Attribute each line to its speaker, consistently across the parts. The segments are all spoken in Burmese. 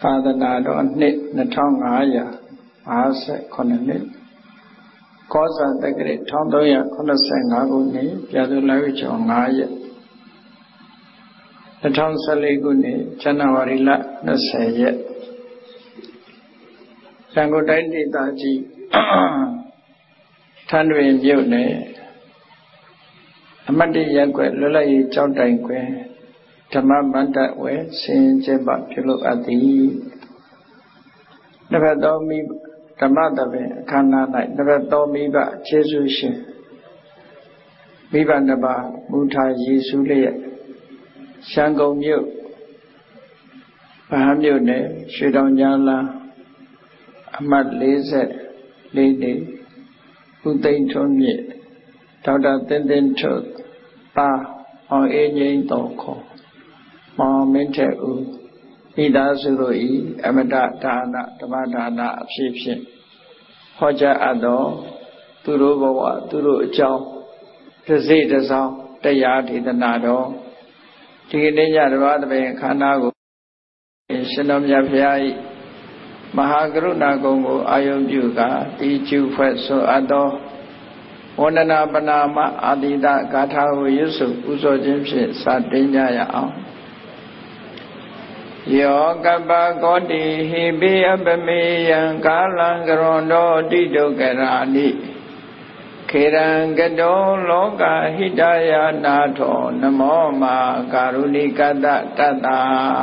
Speaker 1: သာသနာတော်နှစ်2559နှစ်ကောဇာတက္ကရာ1385ခုနှစ်ပြာသူလဝိကျော်9ရက်2014ခုနှစ်ဇန်နဝါရီလ20ရက်ရန်ကုန်တိုင်းဒေသကြီးထန်းတွင်မြို့နယ်အမတ်တရက်ကွယ်လွတ်လပ်ရေးကျောင်းတိုင်ကွယ်ဓမ္မမန္တဝယ်ဆင်ကျက်ပပြုလုပ်အပ်သည်တစ်ဖက်သောမိဓမ္မတပင်အခမ်းအနား၌တစ်ဖက်သောမိဘကျေးဇူးရှင်မိဘနှစ်ပါးမူထားရည်စူးလျက်ရှမ်းကုန်းမြို့ဗဟန်းမြို့နယ်ရွှေတောင်ကြားလမ်းအမှတ်44နေဦးသိန်းထွန်းမြင့်ဒေါက်တာသင်းသင်းထွတ်သားအောင်အေးငိမ့်တော်ခေါ်မောင်မင်းထက်ဦးမိသားစုတို့၏အမတဒါနဓမ္မဒါနအဖြစ်ဖြင့်ဟောကြားအပ်သောသူတို့ဘဝသူတို့အကြောင်းတစ်စိတ်တစ်စောင်းတရားဒေသနာတော်ဒီကနေ့ညတပါးတပင်ခန္ဓာကိုရှင်တော်မြတ်ဘုရား၏မဟာကရုဏာဂုဏ်ကိုအာယုပြုကာတိကျုဖွဲ့ဆိုအပ်သောဝန္ဒနာပနာမအာတိတဂါထာကိုရွတ်ဆိုပူဇော်ခြင်းဖြင့်စတင်ကြရအောင်ယောကပ္ပကောတိဟိပိအပမေယံကာလံကရွန်တောတိတုကရာနိခေရံကတောလောကဟိတယနာထောနမောမာကာရုဏိကတတတ္တာ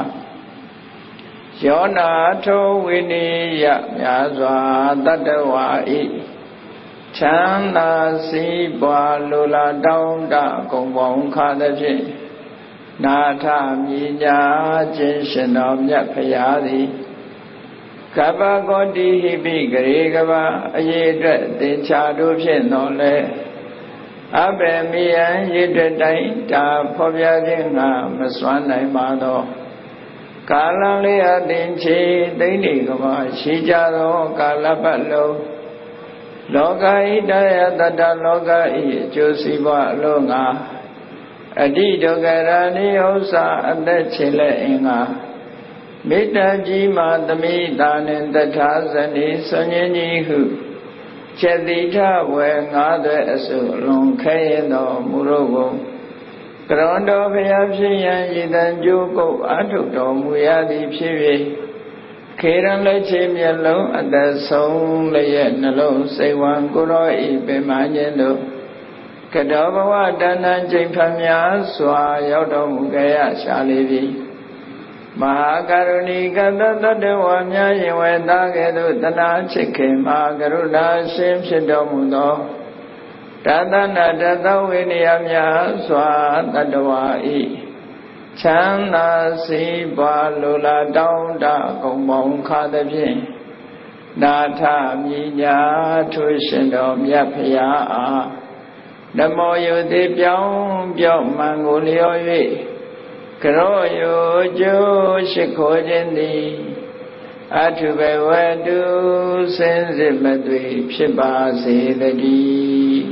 Speaker 1: ယောနာထောဝိနိယမြာစွာတတ္တဝါဤချမ်းသာစီးပွားလိုလားတောင်းတဂုဏ်ပေါင်းခါသဖြင့်နာထမြညာခြင်းရှင်တော်မြတ်ဖရာသည်ကပ္ပကောတိဟိပိဂရေကပအရေးအတွက်သင်္ချာတို့ဖြင့်တော်လဲအဘယ်မိယံရေအတွက်တိုင်းဒါဖော်ပြခြင်းငါမစွမ်းနိုင်ပါသောကာလလေးအသင်ချေသိမ့်နေကပရှိကြသောကာလပတ်လုံးလောကဣတယတတ္တလောကဤအကျိုးစီးပွားအလို့ငါအတိဒုက္ခရာနိဥ္စာအသက်ချေလက်အင်္ဂါမေတ္တာကြီးမှသမိတာနှင့်တထာဇနိဆွန်ញင်းကြီးဟုချက်တိထဝေငါးသွဲအစုလွန်ခဲရင်တော်မူရောကုန်ကရွန်တော်ဘုရားဖြစ်ရန်ရည်တန်ကြိုးကုပ်အထုတော်မူရသည်ဖြစ်၍ခေရန်လက်ချေမျက်လုံးအသက်ဆုံးလျက်နှလုံးစိတ်ဝံကိုရောဤပင်မခြင်းတို့ကတောဘဝတဏ္ဍချိန်ဖန်များစွာရောက်တော်မူကြရရှာလေပြီမဟာကရုဏီကတတ္တဝါများရင်ဝေသားကဲ့သို့တနာချစ်ခင်မဟာကရုဏာရှင်ဖြစ်တော်မူသောတသနာတသဝိနည်းများစွာတတ္တဝါဤချမ်းသာစီးပွားလိုလားတောင်းတဂုဏ်ပေါင်းခါသဖြင့်နာထမြညာထွရှင်တော်မြတ်ဖရာအားနမောယုတိပြောင်းပြောင်းမှန်ကိုလျော်၍ကရောယုကျိုးရှိခိုးခြင်းသည်အထုဘဝတုစင်စစ်မသွေဖြစ်ပါစေတည်း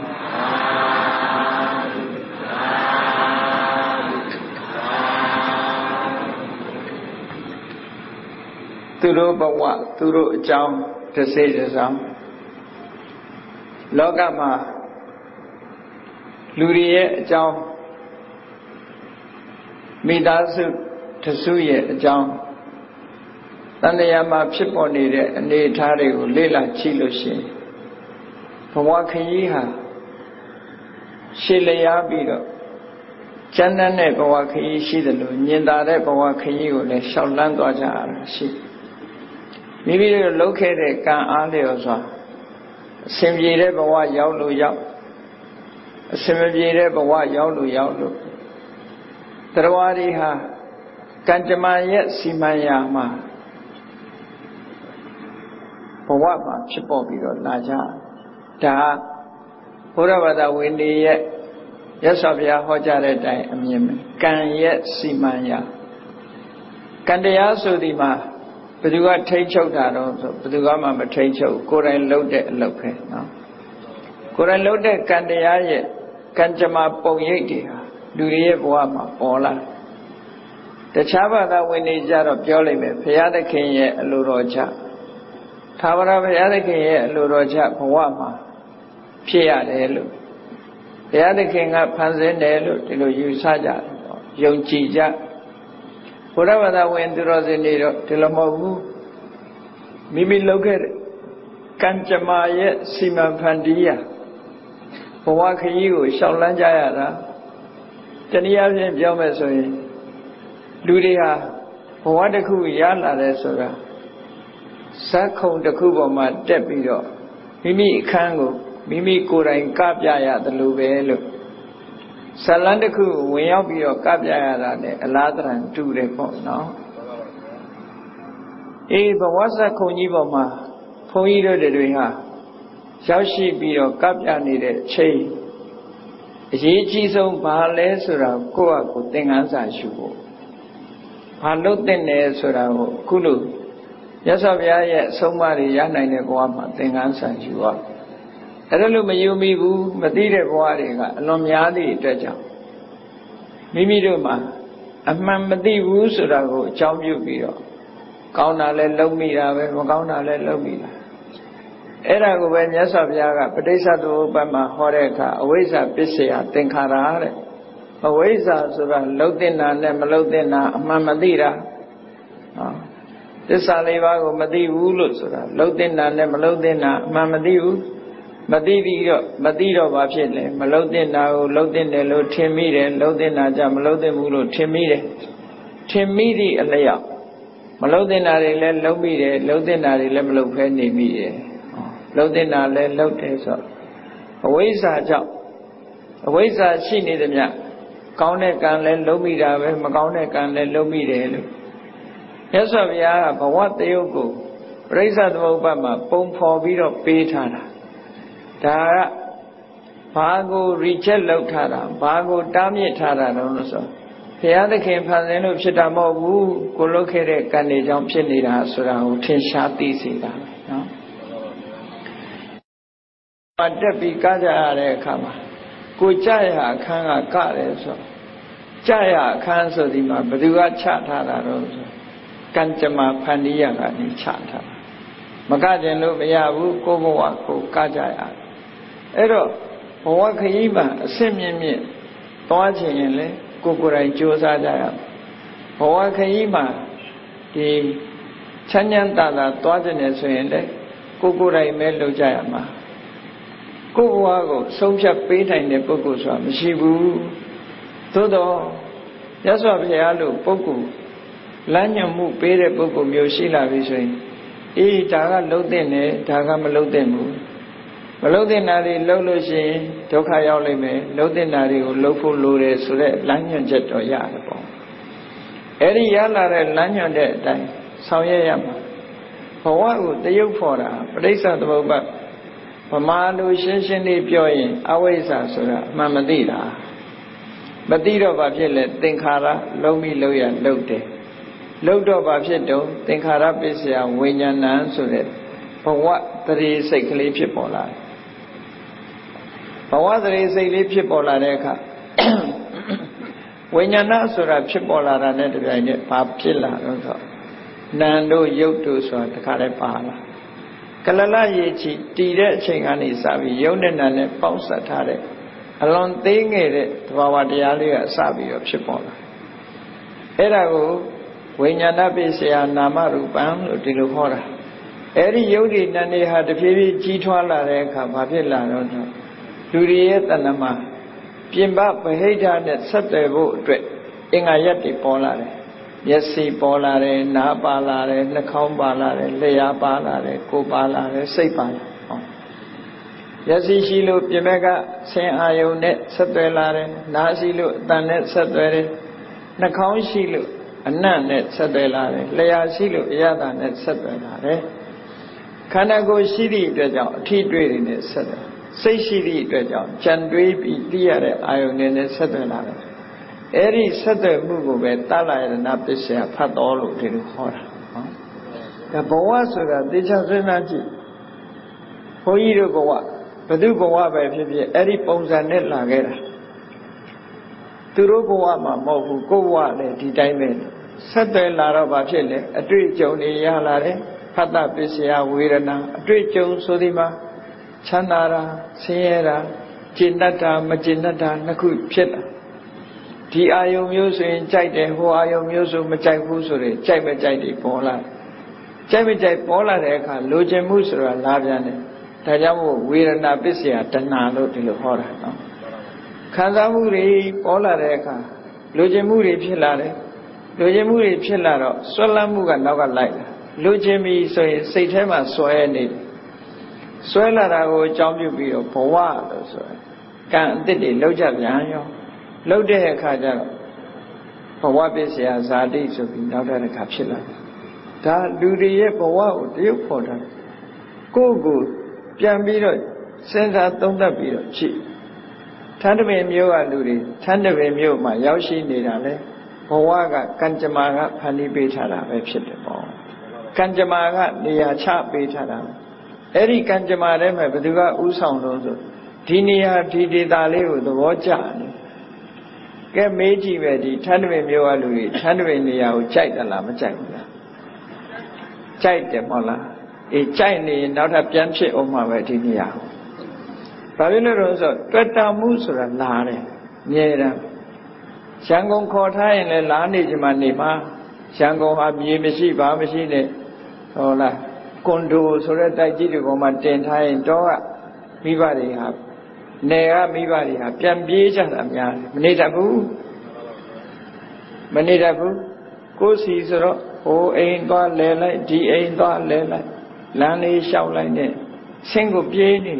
Speaker 1: သူတို့ဘဝသူတို့အကြောင်းတစ်စိတ်တစ်စောင်းလောကမှာလူတွေရဲ့အကြောင်းမိသားစုတစုရဲ့အကြောင်းတန်တရားမှာဖြစ်ပေါ်နေတဲ့အနေအထားတွေကိုလေ့လာကြည့်လို့ရှိရင်ဘဝခရီးဟာရှည်လျားပြီးတော့ကျမ်းမ်းတဲ့ဘဝခရီးရှိတယ်လို့ညင်သာတဲ့ဘဝခရီးကိုလည်းရှောက်လန်းသွားကြရတာရှိမိမိတို့လုပ်ခဲ့တဲ့ကံအားလျော်စွာအစဉ်ပြေတဲ့ဘဝရောက်လို့ရောက်အစမပြေတဲ့ဘဝရောက်လို့တရားတွေဟာကံကြမ္မာရဲ့စီမံရာမှာဘဝမှာဖြစ်ပေါ်ပြီးတော့လာကြဒါဘုရားဘာသာဝင်တွေရဲ့ရသော်ဘုရားဟောကြားတဲ့အတိုင်းအမြင်ပဲကံရဲ့စီမံရာကံတရားဆိုဒီမှာဘယ်သူကထိန်းချုပ်တာတော့ဆိုဘယ်သူကမှမထိန်းချုပ်ကိုယ်တိုင်လုပ်တဲ့အလုပ်ပဲနော်ကိုယ်တိုင်လုပ်တဲ့ကံတရားရဲ့ကံကြမ္မာပုံရိပ်တွေဟာလူတွေရဲ့ဘဝမှာပေါ်လာတခြားဘာသာဝင်တွေကြတော့ပြောလိုက်မယ်ဘုရားသခင်ရဲ့အလိုတော်ချသာဝရဘုရားသခင်ရဲ့အလိုတော်ချဘဝမှာဖြစ်ရတယ်လို့ဘုရားသခင်ကဖန်ဆင်းတယ်လို့ဒီလိုယူဆကြတယ်ယုံကြည်ကြဘုရားဘာသာဝင်သူတော်စင်တွေတော့ဒီလိုမဟုတ်ဘူးမိမိလုပ်ခဲ့တဲ့ကံကြမ္မာရဲ့စီမံဖန်တီးရာဘဝခရီးကိုရှောင်လန်းကြရတာတနည်းအားဖြင့်ပြောမယ်ဆိုရင်လူတွေဟာဘဝတစ်ခုရလာတယ်ဆိုတာဇက်ခုံတစ်ခုပေါ်မှာတက်ပြီးတော့မိမိအခန်းကိုမိမိကိုယ်တိုင်ကပြရတယ်လို့ပဲလို့ဇလန်းတစ်ခုဝင်ရောက်ပြီးတော့ကပြရတာနဲ့အလားတန်တူတယ်ပေါ့နော်ဘဝဇက်ခုံကြီးပေါ်မှာဘုန်းကြီးတို့တွေဟာရောက်ရှိပြီးတော့ကပြနေတဲ့အချိန်အရေးကြီးဆုံးဘာလဲဆိုတာကိုယ့်အကိုသင်ခန်းစာရှုဖို့ဘာလို့သင်တယ်ဆိုတာကိုအခုလို့မြတ်စွာဘုရားရဲ့အဆုံးအမတွေရနိုင်တဲ့ဘဝမှာသင်ခန်းစာရှုရအဲ့ဒါလို့မယုံမိဘူးမသိတဲ့ဘဝတွေကအလွန်များသည့်အတွက်ကြောင့်မိမိတို့မှာအမှန်မသိဘူးဆိုတာကိုအကြောင်းပြုပြီးတော့ကောင်းတာလည်းလုံးမိတာပဲမကောင်းတာလည်းလုံးမိတာအဲ့ဒါကိုပဲမြတ်စွာဘုရားကပဋိစ္စသမုပ္ပါဒ်မှာဟောတဲ့အခါအဝိဇ္ဇာပစ္စယသင်္ခါရတဲ့အဝိဇ္ဇာဆိုတာလှုပ်တင်တာနဲ့မလှုပ်တင်တာအမှန်မသိတာသစ္စာလေးပါးကိုမသိဘူးလို့ဆိုတာလှုပ်တင်တာနဲ့မလှုပ်တင်တာအမှန်မသိဘူးမသိပြီးတော့မသိတော့ဘာဖြစ်လဲမလှုပ်တင်တာကိုလှုပ်တင်တယ်လို့ထင်မိတယ်လှုပ်တင်တာကြမလှုပ်တင်ဘူးလို့ထင်မိတယ်ထင်မိသည့်အလျောက်မလှုပ်တင်တာတွေလည်းလှုပ်မိတယ်လှုပ်တင်တာတွေလည်းမလှုပ်ဖဲနေမိတယ်လှုပ်တင်တာလည်းလှုပ်တယ်ဆိုအဝိဇ္ဇာကြောင့်အဝိဇ္ဇာရှိနေသမျှကောင်းတဲ့ကံလည်းလှုပ်မိတာပဲမကောင်းတဲ့ကံလည်းလှုပ်မိတယ်လို့မြတ်စွာဘုရားကဘဝတယုတ်ကိုပရိစ္ဆသမုပ္ပါဒ်မှာပုံဖော်ပြီးတော့ပေးထားတာဒါကဘာကို reject လုပ်ထားတာဘာကိုတားမြစ်ထားတာလို့ဆိုဘုရားသခင်ဖန်ဆင်းလို့ဖြစ်တာမဟုတ်ဘူးကိုလုပ်ခဲ့တဲ့ကံတွေကြောင့်ဖြစ်နေတာဆိုတာကိုထင်ရှားသိစေတာနော်တက်ပြီးကကြရတဲ့အခါမှာကိုကြရအခန်းကကတယ်ဆိုကြရအခန်းဆိုဒီမှာဘယ်သူကချထားတာတော့ဆိုကံကြမ္မာဖန်တီးရကနေချထားတာမကကျင်လို့မရဘူးကိုဘဝကိုကကြရတယ်အဲ့တော့ဘဝခရီးမှာအဆင့်မြင့်မြင့်သွားခြင်းရင်လေကိုယ်တိုင်ကြိုးစားကြရဘဝခရီးမှာဒီချမ်းချမ်းသာသာသွားခြင်းနဲ့ဆိုရင်လေကိုယ်တိုင်ပဲလုပ်ကြရမှာကိုယ်ဘဝကိုဆုံးဖြတ်ပေးနိုင်တဲ့ပုဂ္ဂိုလ်ဆိုတာမရှိဘူးသို့တော့မြတ်စွာဘုရားလိုပုဂ္ဂိုလ်လမ်းညွှန်မှုပေးတဲ့ပုဂ္ဂိုလ်မျိုးရှိလာပြီဆိုရင်ဒါကလှုပ်တဲ့နဲ့ဒါကမလှုပ်တဲ့ဘူးမလှုပ်တဲ့နာတွေလှုပ်လို့ရှိရင်ဒုက္ခရောက်လိမ့်မယ်လှုပ်တဲ့နာတွေကိုလှုပ်ဖို့လိုတယ်ဆိုတဲ့လမ်းညွှန်ချက်တော့ရတယ်ပေါ့အဲ့ဒီရလာတဲ့လမ်းညွှန်တဲ့အတိုင်းဆောင်ရွက်ရမှာဘဝကိုတရုပ်ဖော်တာပဋိစ္စသမုပ္ပါဒ်ဗမာလိုရှင်းရှင်းလေးပြောရင်အဝိဇ္ဇာဆိုတာအမှန်မသိတာမသိတော့ဘာဖြစ်လဲသင်္ခါရလုံးမိလို့ရလှုပ်တယ်လှုပ်တော့ဘာဖြစ်တော့သင်္ခါရပစ္စယဝိညာဏံဆိုတဲ့ဘဝတရေစိတ်ကလေးဖြစ်ပေါ်လာတယ်ဘဝတရေစိတ်လေးဖြစ်ပေါ်လာတဲ့အခါဝိညာဏဆိုတာဖြစ်ပေါ်လာတာနဲ့တပြိုင်နက်ဘာဖြစ်လာတော့ဆိုနာမ်တို့ရုပ်တို့ဆိုတာတခါလဲပါလာကလလရေချီတည်တဲ့အချိန်ကနေစပြီးယုံနဲ့နာနဲ့ပေါင်းစပ်ထားတဲ့အလွန်သေးငယ်တဲ့သဘာဝတရားလေးကစပြီးတော့ဖြစ်ပေါ်လာအဲ့ဒါကိုဝိညာဏပစ္စယနာမရူပံလို့ဒီလိုခေါ်တာအဲ့ဒီယုတ်ဒီနန္ဒီဟာတဖြည်းဖြည်းကြီးထွားလာတဲ့အခါဘာဖြစ်လာတော့လူတွေရဲ့တဏ္ဍမှာပြင်ပဗဟိတနဲ့ဆက်သွယ်ဖို့အတွက်အင်္ဂါရက်တွေပေါ်လာတယ်မျက်စိပေါ်လာတယ်နားပါလာတယ်နှာခေါင်းပါလာတယ်လျှာပါလာတယ်ကိုယ်ပါလာတယ်စိတ်ပါလာမျက်စိရှိလို့ပြင်ဘက်ကဆင်းအာယုံနဲ့ဆက်သွယ်လာတယ်နားရှိလို့အတန်နဲ့ဆက်သွယ်တယ်နှာခေါင်းရှိလို့အနံ့နဲ့ဆက်သွယ်လာတယ်လျှာရှိလို့အရသာနဲ့ဆက်သွယ်လာတယ်ခန္ဓာကိုယ်ရှိသည့်အတွက်ကြောင့်အထီးတွေးတွေနဲ့ဆက်သွယ်စိတ်ရှိသည့်အတွက်ကြောင့်ကြံတွေးပြီးသိရတဲ့အာယုန်တွေနဲ့ဆက်သွယ်လာတယ်အဲ့ဒီဆက်သွယ်မှုကိုပဲတလယနာပစ္စယဖတ်တော်လို့ဒီလိုခေါ်တာနော်ဒါဘဝဆိုတာသေချာစဉ်းစားကြည့်ဘုန်းကြီးတို့ဘဝဘယ်သူဘဝပဲဖြစ်ဖြစ်အဲ့ဒီပုံစံနဲ့လာခဲ့တာသူတို့ဘဝမှာမဟုတ်ဘူးကိုယ့်ဘဝလည်းဒီတိုင်းပဲဆက်သွယ်လာတော့ဘာဖြစ်လဲအတွေ့အကြုံတွေရလာတယ်ဖတ်တာပစ္စယဝေဒနာအတွေ့အကြုံဆိုဒီမှာချမ်းသာတာဆင်းရဲတာကျင့်တတ်တာမကျင့်တတ်တာနှစ်ခုဖြစ်လာဒီအာယုံမျိုးဆိုရင်ကြိုက်တယ်ဟိုအာယုံမျိုးဆိုမကြိုက်ဘူးဆိုရင်ကြိုက်မကြိုက်တွေပေါ်လာကြိုက်မကြိုက်ပေါ်လာတဲ့အခါလိုချင်မှုဆိုတာလာပြန်တယ်ဒါကြောင့်မို့ဝေဒနာပစ္စယတဏှာလို့ဒီလိုဟောတာနော်ခံစားမှုတွေပေါ်လာတဲ့အခါလိုချင်မှုတွေဖြစ်လာတယ်လိုချင်မှုတွေဖြစ်လာတော့ဆွဲလန်းမှုကနောက်ကလိုက်လာလိုချင်ပြီဆိုရင်စိတ်ထဲမှာဆွဲနေတယ်ဆွဲလာတာကိုအကြောင်းပြုပြီးတော့ဘဝလို့ဆိုရင်ကံအသစ်တွေလောက်ကြပြန်ရောလောက်တဲ့အခါကျတော့ဘဝပစ္စယဇာတိဆိုပြီးနောက်တဲ့အခါဖြစ်လာတယ်ဒါလူတွေရဲ့ဘဝကိုတရုပ်ဖော်တာကိုယ့်ကိုပြန်ပြီးတော့စဉ်းစားသုံးသပ်ပြီးတော့ကြည့်ထန်းတပင်မျိုးကလူတွေထန်းတပင်မျိုးမှာရောက်ရှိနေတာလေဘဝကကံကြမ္မာကဖန်တီးပေးထားတာပဲဖြစ်တယ်ပေါ့ကံကြမ္မာကနေရာချပေးထားတာအဲ့ဒီကံကြမ္မာထဲမှာဘယ်သူကဥဆောင်လို့ဆိုဒီနေရာဒီဒေသလေးကိုသဘောကျတယ်ကဲမေးကြည့်ပဲဒီထန်းတပင်မျိုးကလူတွေထန်းတပင်နေရာကိုကြိုက်တယ်လားမကြိုက်ဘူးလားကြိုက်တယ်မဟုတ်လားအေးကြိုက်နေရင်နောက်ထပ်ပြန်ဖြစ်အောင်မှာပဲဒီနေရာကိုဘာဖြစ်လို့လဲဆိုတွေ့တာမှုဆိုတာလာတယ်မြဲတယ်ရန်ကုန်ခေါ်ထားရင်လည်းလာနေချင်မှနေမှာရန်ကုန်ဟာမြေမရှိဘာမရှိနဲ့ဟုတ်လားကွန်ဒိုဆိုတဲ့တိုက်ကြီးတွေပေါ်မှာတင်ထားရင်တော့မိဘတွေဟာနယ်ကမိဘတွေဟာပြန်ပြေးကြတာများမနေတတ်ဘူးကိုယ်စီဆိုတော့ဟိုအိမ်သွားလဲလိုက်ဒီအိမ်သွားလဲလိုက်လမ်းလေးလျှောက်လိုက်နဲ့ဆင်းကိုပြေးနေ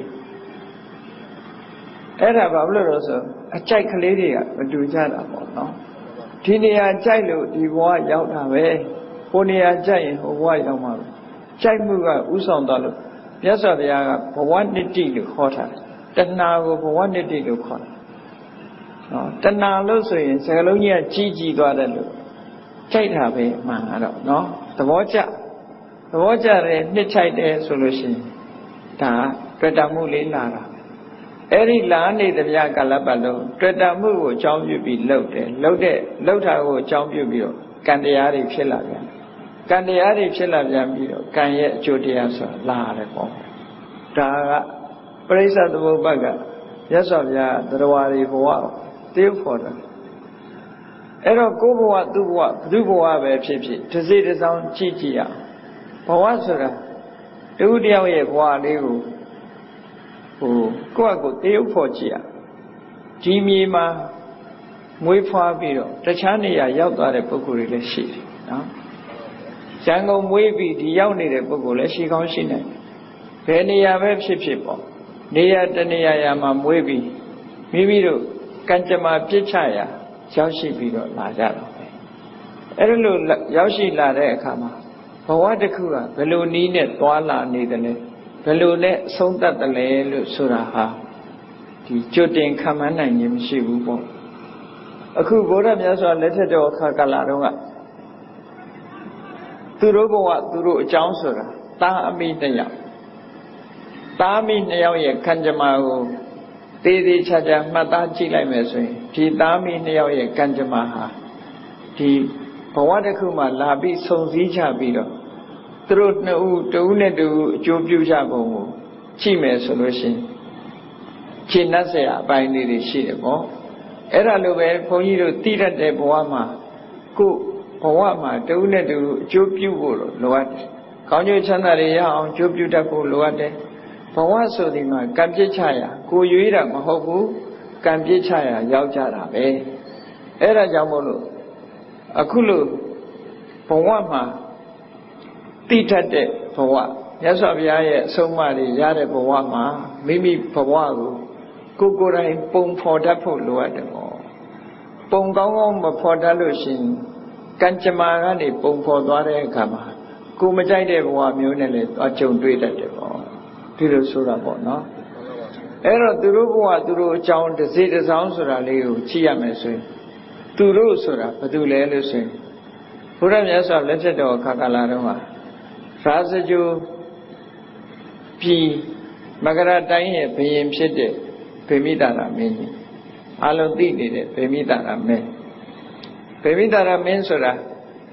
Speaker 1: အဲ့ဒါဘာလို့လဲဆိုအကြိုက်ကလေးတွေကမတူကြတာပေါ့နော်ဒီနေရာကြိုက်လို့ဒီဘဝရောက်တာပဲဟိုနေရာကြိုက်ရင်ဟိုဘဝရောက်မှာပဲကြိုက်မှုကဥဆောင်သွားလို့မြတ်စွာဘုရားကဘဝနိတ္တိလို့ခေါ်ထားတယ်တဏှာကိုဘဝနိတ္တိလို့ခေါ်တယ်နော်တဏှာလို့ဆိုရင်စကားလုံးကြီးကကြီးသွားတယ်လို့ကြိုက်တာပဲမှန်တော့နော်သဘောကျတယ်နှစ်ချိုက်တယ်ဆိုလို့ရှိရင်ဒါတွေ့တာမှုလေးလာတာအဲ့ဒီလာနေသမျှကာလပတ်လုံးတွေ့တာမှုကိုအကြောင်းပြုပြီးလှုပ်တယ်လှုပ်တာကိုအကြောင်းပြုပြီးတော့ကံတရားတွေဖြစ်လာပြန်ကံတရားတွေဖြစ်လာပြန်ပြီးတော့ကံရဲ့အကျိုးတရားဆိုတာလာတယ်ပေါ့ဒါကပရိစ္ဆေသမုပ္ပါဒ်ကမြတ်စွာဘုရားတရားတွေဘဝတည်ဖို့တာအဲ့တော့ကိုယ်ဘဝသူ့ဘဝဘုသူ့ဘဝပဲဖြစ်ဖြစ်တစ်စိတစ်စောင်းကြည့်ရဘဝဆိုတာတူတယောက်ရဲ့ဘဝလေးကိုကိုယ့်အကိုတည်ဖို့ကြည့်ရဒီမြေမှာမွေးဖွားပြီးတော့တခြားနေရာရောက်သွားတဲ့ပုဂ္ဂိုလ်တွေလည်းရှိတယ်နော်ရန်ကုန်မွေးပြီးဒီရောက်နေတဲ့ပုဂ္ဂိုလ်လည်းရှိကောင်းရှိနိုင်တယ်ဘယ်နေရာပဲဖြစ်ဖြစ်ပေါ့နေရာတနေရာမှာမွေးပြီးမိမိတို့ကံကြမ္မာပြစ်ချရာရောက်ရှိပြီးတော့လာကြတော့ပဲအဲ့လိုရောက်ရှိလာတဲ့အခါမှာဘဝတစ်ခုကဘယ်လိုနည်းနဲ့သွားလာနေတယ်လဲဘယ်လိုနဲ့အဆုံးသတ်တယ်လဲလို့ဆိုတာဟာဒီကြွတင်ခံမှန်းနိုင်ခြင်းမရှိဘူးပေါ့အခုဘုရားမြတ်စွာလက်ထက်တော်အခါကာလတုန်းကသူတို့ဘဝသူတို့အကြောင်းဆိုတာသားအမိနှစ်ယောက်သားအမိနှစ်ယောက်ရဲ့ကံကြမ္မာကိုသေးသေးချာချာမှတ်သားကြည့်လိုက်မယ်ဆိုရင်ဒီသားအမိနှစ်ယောက်ရဲ့ကံကြမ္မာဟာဒီဘဝတစ်ခုမှလာပြီးဆုံစည်းချပြီးတော့သူတို့နှစ်ဦးတဦးနဲ့တဦးအကျိုးပြုကြပုံကိုကြည့်မယ်ဆိုလို့ရှိရင်ရှင်းနှက်เสียအပိုင်းလေးတွေရှိတယ်ပေါ့အဲ့ဒါလိုပဲဘုန်းကြီးတို့သိတတ်တဲ့ဘဝမှာကိုဘဝမှာတဦးနဲ့တဦးအကျိုးပြုဖို့လိုအပ်တယ်။ကောင်းကျိုးချမ်းသာတွေရအောင်အကျိုးပြုတတ်ဖို့လိုအပ်တယ်။ဘဝဆိုဒီမှာကံပြစ်ချရာကိုရွေးတာမဟုတ်ဘူးကံပြစ်ချရာရောက်ကြတာပဲ။အဲ့ဒါကြောင့်မို့လို့အခုလိုဘဝမှာသိတတ်တဲ့ဘဝမြတ်စွာဘုရားရဲ့အဆုံးအမတွေရတဲ့ဘဝမှာမိမိဘဝကိုကိုယ်တိုင်ပုံဖော်တတ်ဖို့လိုအပ်တယ်ပေါ့ပုံကောင်းကောင်းမဖော်တတ်လို့ရှိရင်ကံကြမ္မာကနေပုံဖော်သွားတဲ့အခါမှာကိုမကြိုက်တဲ့ဘဝမျိုးနဲ့လည်းအကြုံတွေ့တတ်တယ်ပေါ့ဒီလိုဆိုတာပေါ့နော်အဲ့တော့သူတို့ဘဝသူတို့အကြောင်းတစ်စိတစ်စောင်းဆိုတာလေးကိုကြည့်ရမယ်ဆိုရင်သူတို့ဆိုတာဘာတူလဲလို့ဆိုရင်ဘုရားမြတ်စွာလက်ထက်တော်အခါကာလတုန်းကရာဇဂြိုဟ်ပြည်မကရတိုင်းရဲ့ဘုရင်ဖြစ်တဲ့ဗေမိတာရမင်းကြီးအလုံးသိနေတဲ့ဗေမိတာရမင်းဗေမိတာရမင်းဆိုတာ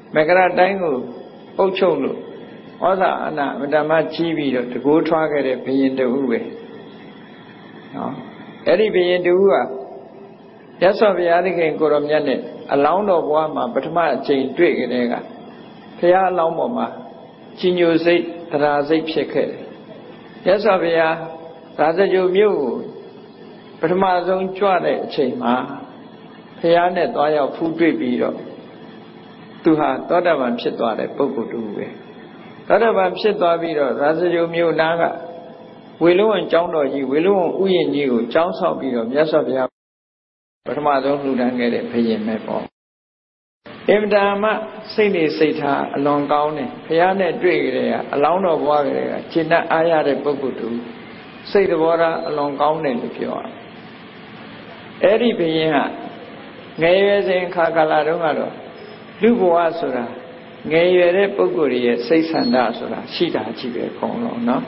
Speaker 1: မကရတိုင်းကိုအုပ်ချုပ်လို့ဩဇာအာဏာအမတမကြီးပြီးတော့တကိုးထွားခဲ့တဲ့ဘုရင်တူပဲနော်အဲ့ဒီဘုရင်တူကရသော်ဘုရားသခင်ကိုရောမြတ်နဲ့အလောင်းတော်ဘဝမှာပထမအချိန်တွေ့ကြတဲ့ကဘုရားအလောင်းပေါ်မှာကြီးညိုစိတ်တရားစိတ်ဖြစ်ခဲ့တယ်ရသော်ဘုရားသာသကြိုမြို့ကိုပထမဆုံးကြွတဲ့အချိန်မှာဘုရားနဲ့သွားရောက်ဖူးတွေ့ပြီးတော့သူဟာသောတာပန်ဖြစ်သွားတဲ့ပုဂ္ဂိုလ်တူပဲသောတာပန်ဖြစ်သွားပြီးတော့သာသကြိုမြို့နားကဝေလုံးဝကျောင်းတော်ကြီးဝေလုံးဝဥယျာဉ်ကြီးကိုကျောင်းဆောက်ပြီးတော့မြတ်စွာဘုရားပထမဆုံးလှူဒန်းခဲ့တဲ့ဘုရင်ပဲပေါ့အင်မတန်မှစိတ်နေစိတ်ထားအလွန်ကောင်းတယ်ဘုရားနဲ့တွေ့ကြတဲ့အလောင်းတော်ဘွားကြတဲ့ကရှင်းတတ်အားရတဲ့ပုဂ္ဂိုလ်တူစိတ်တော်ရာအလွန်ကောင်းတယ်လို့ပြောရအဲ့ဒီဘုရင်ကငယ်ရွယ်စဉ်ခါကာလတုန်းကတော့လူဘဝဆိုတာငယ်ရွယ်တဲ့ပုဂ္ဂိုလ်ရဲ့စိတ်ဆန္ဒဆိုတာရှိတာကြည့်ပဲအကုန်လုံးနော်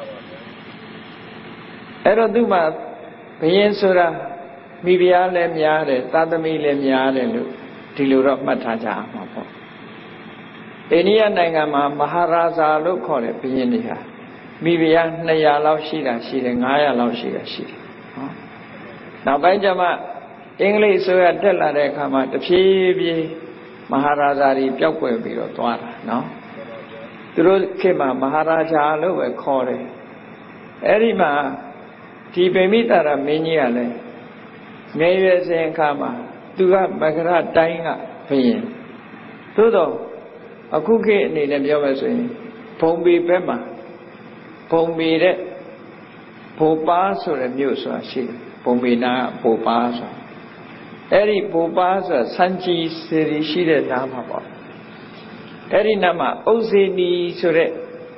Speaker 1: အဲ့တော့သူ့မှာဘုရင်ဆိုတာမိဖုရားလည်းများတယ်သာသမီလည်းများတယ်လို့ဒီလိုတော့မှတ်ထားကြအောင်ပါပေါ့အိန္ဒိယနိုင်ငံမှာမဟာရာဇာလို့ခေါ်တဲ့ဘုရင်တွေဟာမိဖုရား200လောက်ရှိတာရှိတယ်900လောက်ရှိတာရှိတယ်နော်နောက်ပိုင်းကျမှအင်္ဂလိပ်ဆိုရတက်လာတဲ့အခါမှာတဖြည်းဖြည်းမဟာရာဇာတွေပျောက်ကွယ်ပြီးတော့သွားတာနော်သူတို့ခေတ်မှာမဟာရာဇာလို့ပဲခေါ်တယ်အဲ့ဒီမှာဒီဗိမိတာရမင်းကြီးကလည်းငယ်ရွယ်စဉ်အခါမှာသူကမကရတိုင်းကဘုရင်သို့တော့အခုခေတ်အနေနဲ့ပြောမယ်ဆိုရင်ဘုံပေဘက်မှာဘုံပေတဲ့ဘိုပါဆိုတဲ့မြို့ဆိုတာရှိတယ်ဘုံပေနာကဘိုပါဆိုအဲ့ဒီဘိုပါဆိုတာစံကြီးစေရီရှိတဲ့နားမှာပေါ့အဲ့ဒီနားမှာဥဇေနီဆိုတဲ့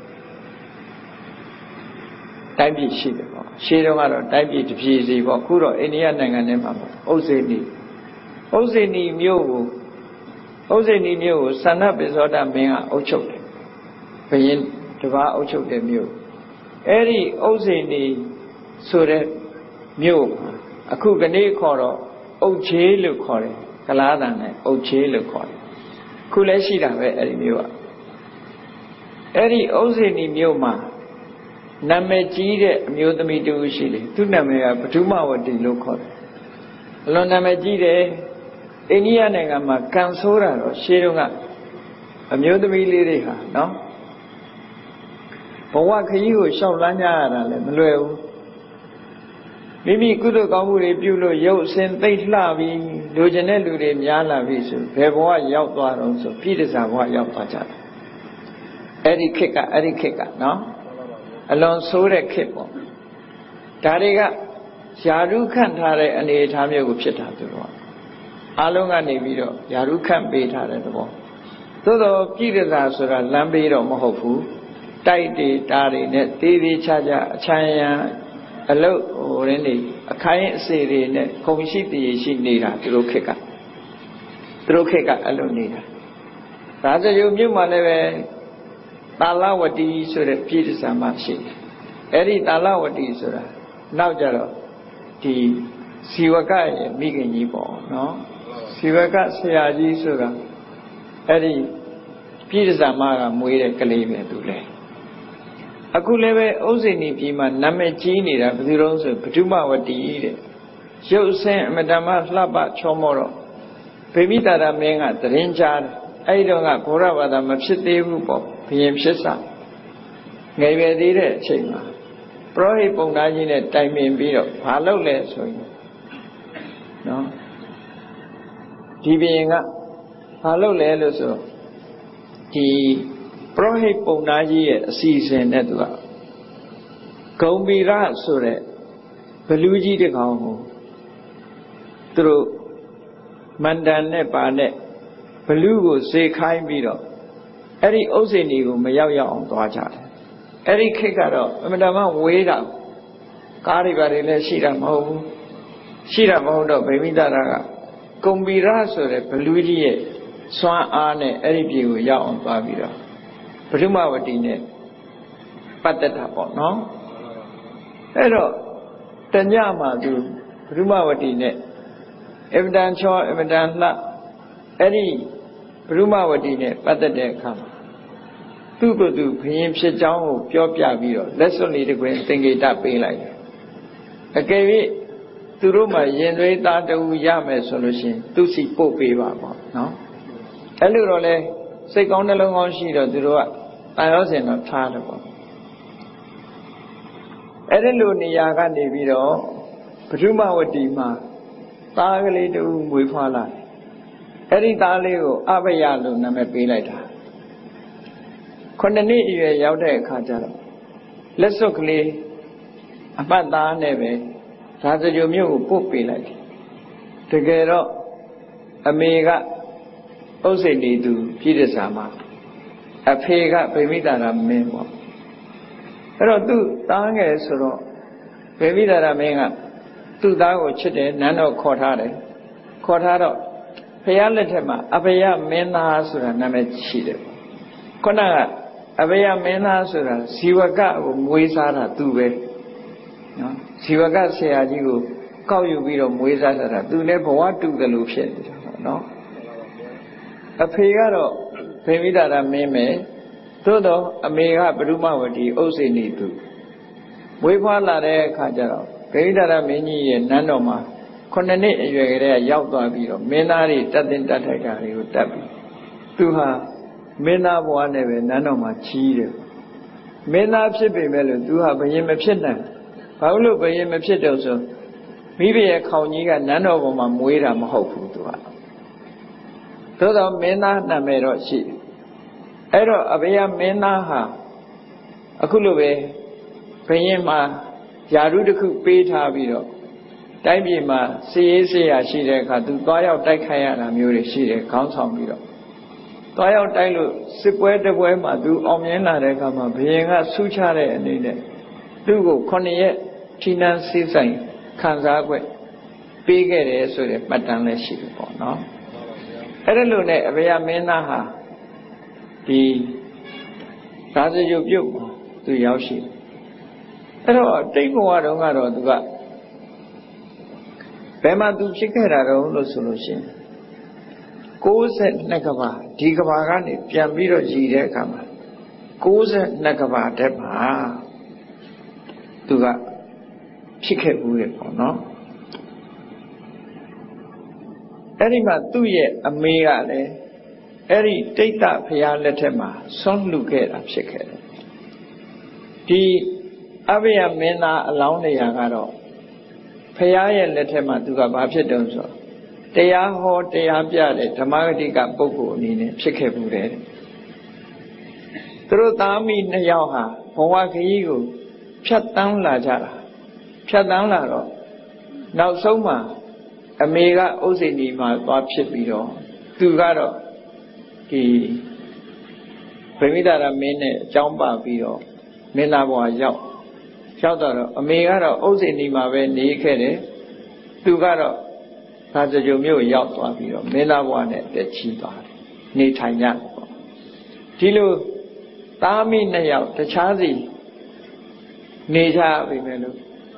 Speaker 1: တိုင်းပြည်ရှိတယ်ပေါ့ရှေးတုန်းကတော့တိုင်းပြည်တစ်ပြည်စီပေါ့အခုတော့အိန္ဒိယနိုင်ငံထဲမှာပေါ့ဥဇေနီမြို့ကိုသန္နပိသောတမင်းကအုပ်ချုပ်တယ်ဘုရင်တပါးအုပ်ချုပ်တဲ့မြို့အဲ့ဒီဥဇေနီဆိုတဲ့မြို့အခုကနေ့ခေါ်တော့အုတ်ချေးလို့ခေါ်တယ်ကလားတန်နဲ့အုတ်ချေးလို့ခေါ်တယ်ခုလည်းရှိတာပဲအဲ့ဒီမြို့ကအဲ့ဒီဥဇေနီမြို့မှာနာမည်ကြီးတဲ့အမျိုးသမီးတူရှိတယ်သူ့နာမည်ကပထမဝတီလို့ခေါ်တယ်အလွန်နာမည်ကြီးတယ်အိန္ဒိယနိုင်ငံမှာကံဆိုးတာတော့ရှေးတုန်းကအမျိုးသမီးလေးတွေဟာနော်ဘဝခရီးကိုရှောက်လန်းကြရတာလည်းမလွယ်ဘူးမိမိကုသိုလ်ကောင်းမှုတွေပြုလို့ရုပ်အစဉ်သိမ့်လှပြီးလူကျင်တဲ့လူတွေများလာပြီဆိုဘယ်ဘဝရောက်သွားတော့ဆိုပြိတ္တစာဘဝရောက်သွားကြတယ်အဲ့ဒီခေတ်ကနော်အလွန်ဆိုးတဲ့ခေတ်ပေါ့ဒါတွေကယာရုခန့်ထားတဲ့အနေအထားမျိုးကိုဖြစ်တာသူတို့အားလုံးကနေပြီးတော့ယာရုခန့်ပေးထားတဲ့သဘောသို့တော့ပြိတ္တစာဆိုတာလမ်းပေးတော့မဟုတ်ဘူးတိုက်တွေတားတွေနဲ့တေးသေးချာချာအချမ်းရံအလုတ်ရင်းနေအခိုင်အစေတွေနဲ့ခုံရှိတည်ရှိနေတာသူတို့ခေတ်ကအဲ့လိုနေတာဒါဆိုရုပ်မြုပ်မှလည်းပဲတာလဝတီဆိုတဲ့ပြည့်တစာမှရှိတယ်အဲ့ဒီတာလဝတီဆိုတာနောက်ကြတော့ဒီဇီဝကရဲ့မိခင်ကြီးပေါ့နော်ဇီဝကဆရာကြီးဆိုတာအဲ့ဒီပြည့်တစာမှကမွေးတဲ့ကလေးပဲသူလဲအခုလည်းပဲဥဇိနီပြည်မှာနာမည်ကြီးနေတာဘယ်သူတော့ဆိုပထမဝတီတဲ့ရုပ်ဆင်းအမတမလှပချောမောတော့ဗိမိတာရမင်းကသရင်ကြားတယ်အဲ့တော့ကဘုရားဘာသာမဖြစ်သေးဘူးပေါ့ဘုရင်ဖြစ်စငယ်ရွယ်သေးတဲ့အချိန်မှာပရောဟိတ်ပုံသားကြီးနဲ့တိုင်ပင်ပြီးတော့ဘာလုပ်လဲဆိုရင်နော်ဒီဘုရင်ကဘာလုပ်လဲလို့ဆိုဒီပရောဟိတ်ပုံသားကြီးရဲ့အစီအစဉ်နဲ့သူကဂုံဘီရဆိုတဲ့ဘလူးကြီးတစ်ကောင်ကိုသူတို့မန္တန်နဲ့ပါနဲ့ဘလူးကိုစေခိုင်းပြီးတော့အဲ့ဒီဥစ္စေနီကိုမရောက်အောင်သွားကြတယ်အဲ့ဒီခေတ်ကတော့အမှန်တမ်းဝေးတာကားတွေပါတွေလည်းရှိတာမဟုတ်ဘူးရှိတာမဟုတ်တော့ဗိမိတာရကဂုံဘီရဆိုတဲ့ဘလူးကြီးရဲ့စွမ်းအားနဲ့အဲ့ဒီပြည်ကိုရောက်အောင်သွားပြီးတော့ပထမဝတီနဲ့ပတ်သက်တာပေါ့နော်အဲ့တော့တညမှာသူပထမဝတီနဲ့အမတန်ချောအမတန်လှအဲ့ဒီ Brahmavati ne pattate khama tu ko tu bhiyin phit chaung ko pyo pya pi do lesson li tkwin thingeta pe lai akae tu ro ma yin thwei ta tawu ya me so lo shin tu si poh pe ba po no ai lo ro le sait kaung nalong kaung shi do tu ro ka tan yaw sin do tha de po ai de lo ne ya ka ne pi do Brahmavati ma ta ka le tu mwe phwa la ai di ta le ko Abhaya lo name pe lai ta 9 နှစ်အရွယ်ရောက်တဲ့အခါကျတော့လက်စွပ်ကလေးအပတ်သားနဲ့ပဲဒါစကြိုမြို့ကိုပို့ပေးလိုက်တယ်တကယ်တော့အမေကဥစ္စေတီသူပြည်တစာမှာအဖေကဗိမိတာရမင်းပေါ့အဲ့တော့သူ့သားငယ်ဆိုတော့ဗိမိတာရမင်းကသူ့သားကိုချစ်တယ်နန်းတော်ခေါ်ထားတယ်ခေါ်ထားတော့ဖယားလက်ထက်မှာအဖေရမင်းသားဆိုတာနာမည်ရှိတယ်ခုနကအဘယမင်းသားဆိုတာဇီဝကကိုမွေးစားတာသူပဲနော်ဇီဝကဆရာကြီးကိုကောက်ယူပြီးတော့မွေးစားတာသူလည်းဘဝတူတယ်လို့ဖြစ်နေတယ်နော်အဖေကတော့ဗိမိတာရမင်းပဲသို့တော့အမေကပရုမဝတီဥစ္စေနီသူမွေးဖွားလာတဲ့အခါကျတော့ဗိမိတာရမင်းကြီးရဲ့နန်းတော်မှာ9 နှစ်အရွယ်ကလေးကရောက်သွားပြီးတော့မင်းသားတွေတတ်တင်တတ်ထိုက်ကတွေကိုတတ်ပြီးသူဟာမင်းသားဘဝနဲ့ပဲနန်းတော်မှာကြီးတယ်မင်းသားဖြစ်ပေမဲ့လို့သူဟာဘယင်မဖြစ်နိုင်ဘာလို့ဘယင်မဖြစ်တော့ဆိုမိဘရဲ့ခေါင်ကြီးကနန်းတော်ပေါ်မှာမွေးတာမဟုတ်ဘူးသူကသို့တော့မင်းသားနာမည်တော့ရှိအဲ့တော့အဘယမင်းသားဟာအခုလိုပဲဘယင်မှာယာရုတစ်ခုပေးထားပြီးတော့တိုင်းပြည်မှာစီရေးစေရရှိတဲ့အခါသူသွားရောက်တိုက်ခိုက်ရတာမျိုးတွေရှိတယ်ခေါင်းဆောင်ပြီးတော့သွားရောက်တိုက်လို့စစ်ပွဲတစ်ပွဲမှာသူအောင်မြင်လာတဲ့အခါမှာဘုရင်ကဆူချတဲ့အနေနဲ့သူ့ကို9 ရက်ဌိနန်းစေးဆိုင်ခံစား권ပေးခဲ့တယ်ဆိုတဲ့မှတ်တမ်းလည်းရှိတယ်ပေါ့နော်အဲ့ဒါလို့နဲ့အဘယမင်းသားဟာဒီသာစကြိုပြုတ်သူရောက်ရှိအဲ့တော့တိတ်ဘဝတုန်းကတော့သူကဘယ်မှာသူဖြစ်ခဲ့တာတော့လို့ဆိုလို့ရှိရင်92 ကဘာဒီကဘာကနေပြန်ပြီးတော့ရည်တဲ့အခါမှာ92 ကဘာတက်မှာသူကဖြစ်ခဲ့ဘူးလေပေါ့နော်အဲ့ဒီမှာသူ့ရဲ့အမေကလည်းအဲ့ဒီတိတ်တဖျားလက်ထက်မှာဆွန့်လှူခဲ့တာဖြစ်ခဲ့တယ်ဒီအဘယမင်းသားအလောင်းနေရာကတော့ဖျားရဲ့လက်ထက်မှာသူကဘာဖြစ်တုံးဆိုတရားဟောတရားပြတဲ့ဓမ္မဂတိကပုဂ္ဂိုလ်အနေနဲ့ဖြစ်ခဲ့ဘူးတယ်သူတို့သားမိ2 ယောက်ဟာဘဝခရီးကိုဖြတ်တန်းလာကြတာဖြတ်တန်းလာတော့နောက်ဆုံးမှာအမေကဥစ္စေနီမှာသွားဖြစ်ပြီးတော့သူကတော့ဒီဗိမိတာရမင်းနဲ့အကြောင်းပါပြီးတော့မင်းသားဘဝရောက်တော့အမေကတော့ဥစ္စေနီမှာပဲနေခဲ့တယ်သူကတော့သာစကြိုမြို့ရောက်သွားပြီးတော့မင်းသားဘဝနဲ့တက်ချီသွားတယ်နေထိုင်ကြတယ်ပေါ့ဒီလိုသားမိ2 ယောက်တခြားစီနေကြပြီမယ်လို့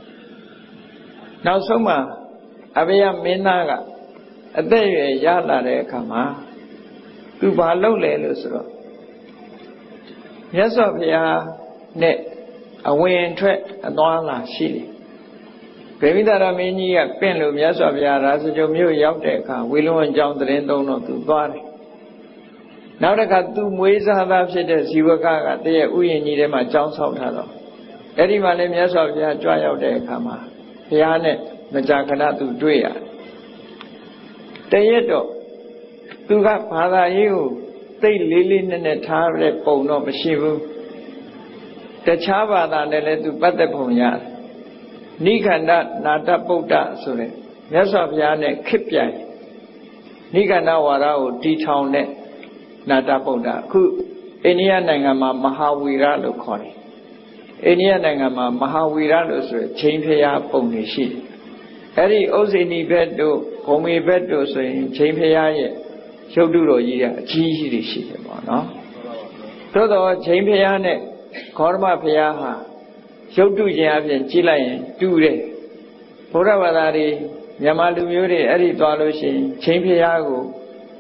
Speaker 1: နောက်ဆုံးမှာအဘယမင်းသားကအသက်အရွယ်ရလာတဲ့အခါမှာသူဘာလုပ်လဲလို့ဆိုတော့မြတ်စွာဘုရားနဲ့အဝင်ထွက်အသွားလာရှိတယ်ဗိမိတာရမင်းကြီးကပင့်လို့မြတ်စွာဘုရားရာဇဂိုမြို့ရောက်တဲ့အခါဝေလွန်အကြောင်းသတင်းသုံးတော့သူသွားတယ်နောက်တစ်ခါသူမွေးစားသားဖြစ်တဲ့ဇီဝကတည်းရဲ့ဥယျာဉ်ကြီးထဲမှာကြောင်းဆောက်ထားတော့အဲ့ဒီမှာလည်းမြတ်စွာဘုရားကြွရောက်တဲ့အခါမှာဘုရားနဲ့မကြာခဏသူတွေ့ရတယ်တရက်တော့သူကဘာသာရေးကိုသိလေးလေးနက်နက်ထားတဲ့ပုံတော့မရှိဘူးတခြားဘာသာနဲ့လည်းသူပတ်သက်ပုံရတယ်နိခန္ဓနာတပုဒ္ဒဆိုတဲ့မြတ်စွာဘုရားနဲ့ခစ်ပြိုင်နိခန္ဓဝါဒကိုတီထောင်တဲ့နာတပုဒ္ဒအခုအိန္ဒိယနိုင်ငံမှာမဟာဝီရလို့ခေါ်တယ်အိန္ဒိယနိုင်ငံမှာမဟာဝီရလို့ဆိုရယ်ချိန်ဖျားပုံတွေရှိတယ်အဲ့ဒီဥစ္စေနီဘက်တို့ဂုံမေဘက်တို့ဆိုရင်ချိန်ဖျားရဲ့ရုပ်တုတော်ကြီးကအကြီးကြီးတွေရှိတယ်ပေါ့နော်သို့တော့ချိန်ဖျားနဲ့ခောရမဘုရားဟာရုပ်တုခြင်းအပြင်ကြည့်လိုက်ရင်တူတယ်ဘုရားဘာသာတွေမြန်မာလူမျိုးတွေအဲ့ဒီသွားလို့ရှိရင်ချိန်ဖျားကို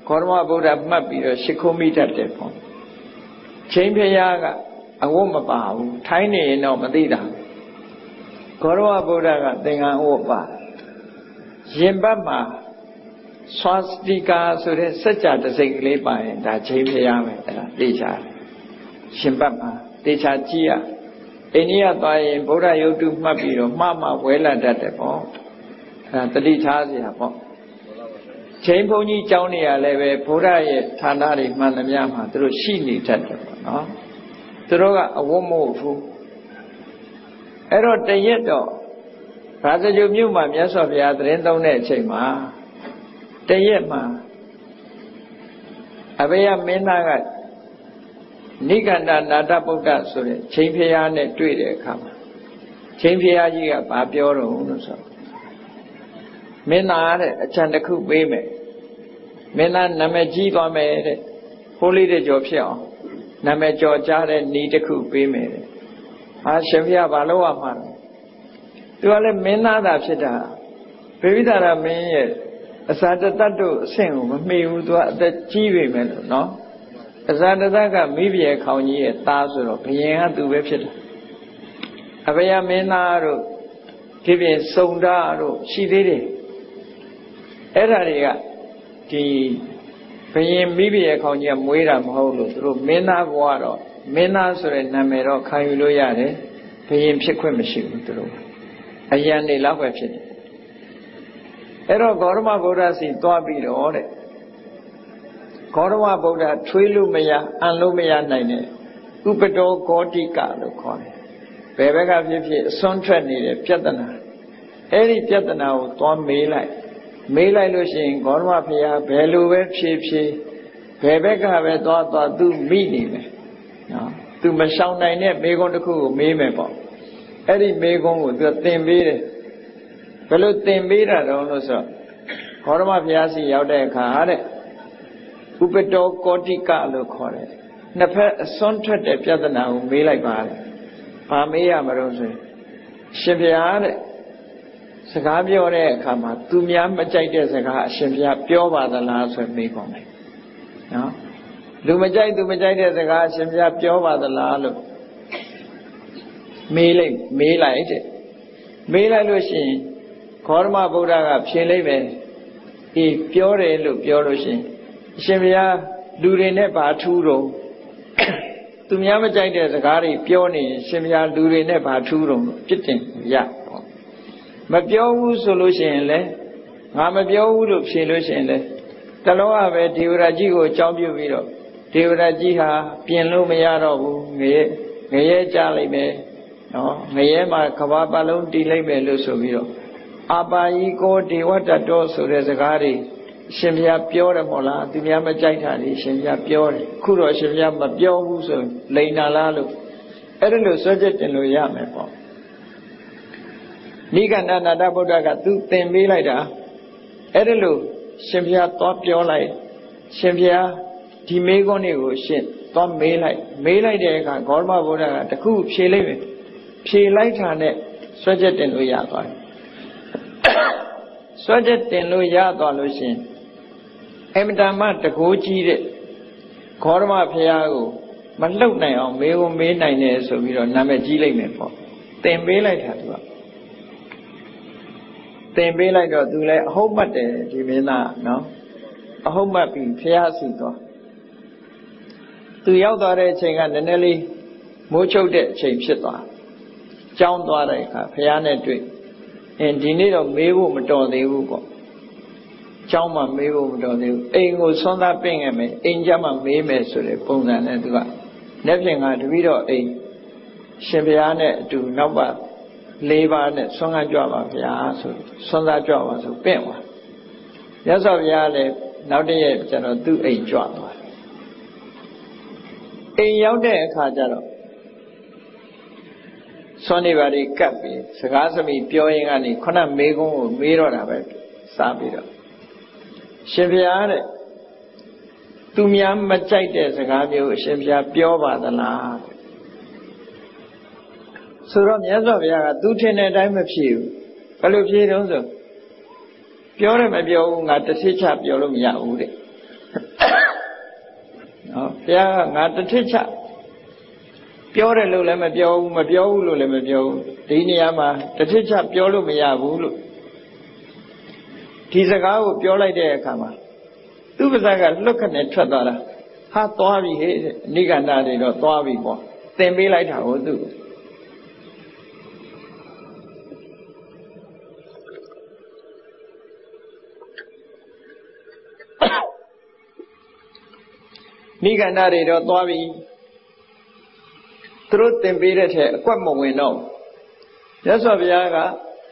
Speaker 1: ဂေါတမဗုဒ္ဓမှတ်ပြီးတော့ရှိခိုးမိတတ်တယ်ပေါ့ချိန်ဖျားကအဝတ်မပါဘူးထိုင်းနေရင်တော့မသိတာဂေါတမဗုဒ္ဓကသင်္ကန်းအဝတ်ပါရင်ဘတ်မှာဆွာစတိကာဆိုတဲ့စัจ जा တစိမ့်ကလေးပါရင်ဒါချိန်ဖျားပဲအဲ့ဒါသိချတယ်ရှင်ဘတ်မှာသိချကြည့်ရအိန္ဒိယသွားရင်ဗုဒ္ဓရုပ်တုမှတ်ပြီးတော့မှဝဲလာတတ်တယ်ပေါ့အဲ့ဒါတတိထားစရာပေါ့ချိန်ဘုန်းကြီးကျောင်းနေရလည်းပဲဗုဒ္ဓရဲ့ဌာနတွေမှန်သမျှမှာသူတို့ရှိနေတတ်တယ်ပေါ့နော်သူတို့ကအဝတ်မဟုတ်ဘူးအဲ့တော့တရက်တော့ဘာစကြိုမြို့မှာမြတ်စွာဘုရားသတင်းသုံးတဲ့အချိန်မှာတရက်မှာအဘေယမင်းသားကနိကန္ဒနာတဗုဒ္ဓဆိုတဲ့ချိန်ဖျားနဲ့တွေ့တဲ့အခါမှာချိန်ဖျားကြီးကဘာပြောတော့လို့ဆိုမင်းသားတဲ့အချမ်းတစ်ခုပေးမယ်မင်းသားနာမည်ကြီးသွားမယ်တဲ့ဟိုးလေးတဲ့ကြော်ဖြစ်အောင်နာမည်ကြော်ကြားတဲ့ဤတစ်ခုပေးမယ်တဲ့ဟာရှင်ဖျားဘာလို့ရမှာလဲသူကလည်းမင်းသားသာဖြစ်တာဗေဝိသာရမင်းရဲ့အစာတတ္တို့အဆင့်ကိုမမေ့ဘူးသူကအသက်ကြီးပြီမယ်လို့နော်အစာတတ္ကမိဘရဲ့ခေါင်းကြီးရဲ့သားဆိုတော့ဘယင်ကသူပဲဖြစ်တယ်အဘယမင်းသားတို့ဒီပြင်စုံသားတို့ရှိသေးတယ်အဲ့ဒါတွေကဒီဘယင်မိဘရဲ့ခေါင်းကြီးကမွေးတာမဟုတ်လို့သူတို့မင်းသားဘဝတော့မင်းသားဆိုတဲ့နာမည်တော့ခံယူလို့ရတယ်ဘယင်ဖြစ်ခွင့်မရှိဘူးသူတို့အယံနေလောက်ပဲဖြစ်တယ်အဲ့တော့ဂေါတမဗုဒ္ဓစီသွားပြီးတော့တဲ့ဂေါတမဗုဒ္ဓထွေးလို့မရအံလို့မရနိုင်တဲ့ဥပတောဂေါတိကလို့ခေါ်တယ်ဘယ်ဘက်ကဖြစ်ဖြစ်အစွန်းထွက်နေတဲ့ပြဿနာအဲ့ဒီပြဿနာကိုသွားမေးလိုက်လို့ရှိရင်ဂေါတမဘုရားဘယ်လိုပဲဖြေဘယ်ဘက်ကပဲသွားသူမိနေမယ်နော်သူမရှောင်နိုင်တဲ့မေးခွန်းတစ်ခုကိုမေးမယ်ပေါ့အဲ့ဒီမေးခွန်းကိုသူသင်ပေးတယ်ဘယ်လိုသင်ပေးတာတော့လို့ဆိုဂေါတမဘုရားစီရောက်တဲ့အခါတဲ့ဥပတောကောတိကလို့ခေါ်တယ်နှစ်ဖက်အစွန်းထွက်တဲ့ပြဿနာကိုမေးလိုက်ပါတယ်ဘာမေးရမလို့ဆိုရင်ရှင်ဘုရားတဲ့စကားပြောတဲ့အခါမှာသူများမကြိုက်တဲ့စကားအရှင်ဘုရားပြောပါသလားဆိုမေးကုန်တယ်နော်လူမကြိုက်သူမကြိုက်တဲ့စကားအရှင်ဘုရားပြောပါသလားလို့မေးလိုက်တဲ့မေးလိုက်လို့ရှိရင်ဂေါတမဗုဒ္ဓကဖြေလိုက်ပဲအေးပြောတယ်လို့ပြောလို့ရှိရင်အရှင်ဘုရားလူတွေနဲ့ဘာထူးတော့သူများမကြိုက်တဲ့စကားတွေပြောနေရင်ရှင်ဘုရားလူတွေနဲ့ဘာထူးတော့ပြစ်တင်ရပေါ့မပြောဘူးဆိုလို့ရှိရင်လည်းငါမပြောဘူးလို့ဖြေလို့ရှိရင်လည်းတလုံးကပဲဒေဝရကြီးကိုအကြောင်းပြုပြီးတော့ဒေဝရကြီးဟာပြင်လို့မရတော့ဘူးငရဲကြလိုက်မယ်နော်ငရဲမှာကဘာပတ်လုံးတီးလိုက်မယ်လို့ဆိုပြီးတော့အပါယီကိုဒေဝတ္တတောဆိုတဲ့စကားတွေရှင်ဘုရားပြောတယ်မို့လားသူများမကြိုက်တာလေရှင်ဘုရားပြောတယ်ခုတော့ရှင်ဘုရားမပြောဘူးဆိုလိန်နာလားလို့အဲ့ဒါလို့စွဲချက်တင်လို့ရမယ်ပေါ့နိကန္ဒနာတဗုဒ္ဓကသူသင်ပေးလိုက်တာအဲ့ဒါလို့ရှင်ဘုရားသွားပြောလိုက်ရှင်ဘုရားဒီမေးခွန်းတွေကိုရှင်သွားမေးလိုက်တဲ့အခါဂေါတမဗုဒ္ဓကတခုဖြေလိုက်မယ်ဖြေလိုက်တာနဲ့စွဲချက်တင်လို့ရသွားတယ်စွဲချက်တင်လို့ရသွားလို့ရှင်အမတမတကိုးကြီးတဲ့ဂေါတမဘုရားကိုမလှုပ်နိုင်အောင်မေးဖို့မေးနိုင်တယ်ဆိုပြီးတော့နာမည်ကြီးလိုက်မယ်ပေါ့သင်ပေးလိုက်တာသူကသင်ပေးလိုက်တော့သူလည်းအဟုတ်မှတ်တယ်ဒီမင်းသားနော်အဟုတ်မှတ်ပြီးဘုရားစီသွားသူရောက်သွားတဲ့အချိန်ကနည်းနည်းလေးမိုးချုပ်တဲ့အချိန်ဖြစ်သွားကြောင်းသွားတဲ့အခါဘုရားနဲ့တွေ့ဒီနေ့တော့မေးဖို့မတော်သေးဘူးပေါ့ကျောင်းမှာမေးဖို့မတော်သေးဘူးအိမ်ကိုဆွမ်းသားပင့်ခဲ့မယ်အိမ်ကြမှာမေးမယ်ဆိုတဲ့ပုံစံနဲ့သူကလက်ဖြင့်ကတပည့်တော်အိမ်ရှင်ဘုရားနဲ့အတူနောက်ပါ၄ပါးနဲ့ဆွမ်းကားကြွပါဗျာဆိုဆွမ်းသားကြွပါဆိုပင့်သွားမြတ်စွာဘုရားလည်းနောက်တည့်ရက်ကျတော့သူ့အိမ်ကြွသွားအိမ်ရောက်တဲ့အခါကျတော့ဆွမ်းနေပါလေကပ်ပြီးစကားစမိပြောရင်းကနေခုနမေးခွန်းကိုမေးတော့တာပဲစပြီးတော့ရှင်ဘုရားတဲ့သူများမကြိုက်တဲ့စကားမျိုးအရှင်ဘုရားပြောပါသလားဆိုတော့မြတ်စွာဘုရားကသူထင်တဲ့အတိုင်းမဖြေဘူးဘယ်လိုဖြေတုံးဆိုပြောတယ်မပြောဘူးငါတစ်ထစ်ချပြောလို့မရဘူးတဲ့ဘုရားကငါတထစ်ချပြောတယ်လို့လည်းမပြောဘူးမပြောဘူးလို့လည်းမပြောဘူးဒီနေရာမှာတထစ်ချပြောလို့မရဘူးလို့ဒီစကားကိုပြောလိုက်တဲ့အခါမှာသူပါဇက်ကလွတ်ခနဲ့ထွက်သွားတာဟာသွားပြီဟဲ့နိဂန္ဓတွေတော့သွားပြီပေါ့သင်ပေးလိုက်တာကိုသူနိဂန္ဓတွေတော့သွားပြီသူတို့သင်ပေးတဲ့ထက်အကွက်မဝင်တော့မြတ်စွာဘုရားက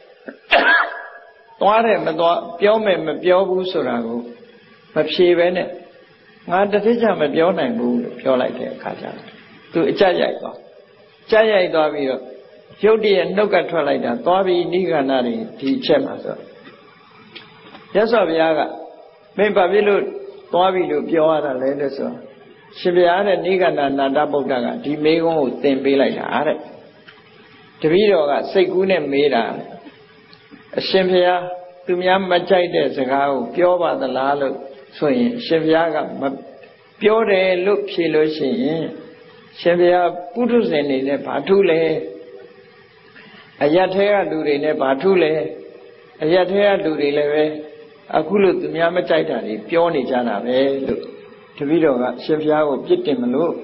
Speaker 1: သွားတယ်မသွားပြောမယ်မပြောဘူးဆိုတာကိုမဖြေပဲနဲ့ငါတထစ်ချမပြောနိုင်ဘူးလို့ပြောလိုက်တဲ့အခါကျတော့သူအကြရိုက်သွားကြရိုက်သွားပြီးတော့ရုတ်တရက်နှုတ်ကထွက်လိုက်တာသွားပြီးနိဂန္ဓတွေဒီအချက်မှာဆိုမြတ်စွာဘုရားကမင်းဘာဖြစ်လို့သွားပြီလို့ပြောရတာလဲလို့ဆိုရှင်ဘုရားတဲ့နိဂန္ဓနာတဗုဒ္ဓကဒီမေကုန်းကိုသင်ပေးလိုက်တာတဲ့တပည့်တော်ကစိတ်ကူးနဲ့မေးတာအရှင်ဘုရားသူများမကြိုက်တဲ့စကားကိုပြောပါသလားလို့ဆိုရင်အရှင်ဘုရားကမပြောတယ်လို့ဖြေလို့ရှိရင်ရှင်ဘုရားပုထုဇဉ်တွေနဲ့ဘာထူးလဲအယတ်ထဲကလူတွေနဲ့ဘာထူးလဲအယတ်ထဲကလူတွေလည်းပဲအခုလို့သူများမကြိုက်တာတွေပြောနေကြတာပဲလို့တပည့်တော်ကရှင်ဘုရားကိုပြစ်တင်မလို့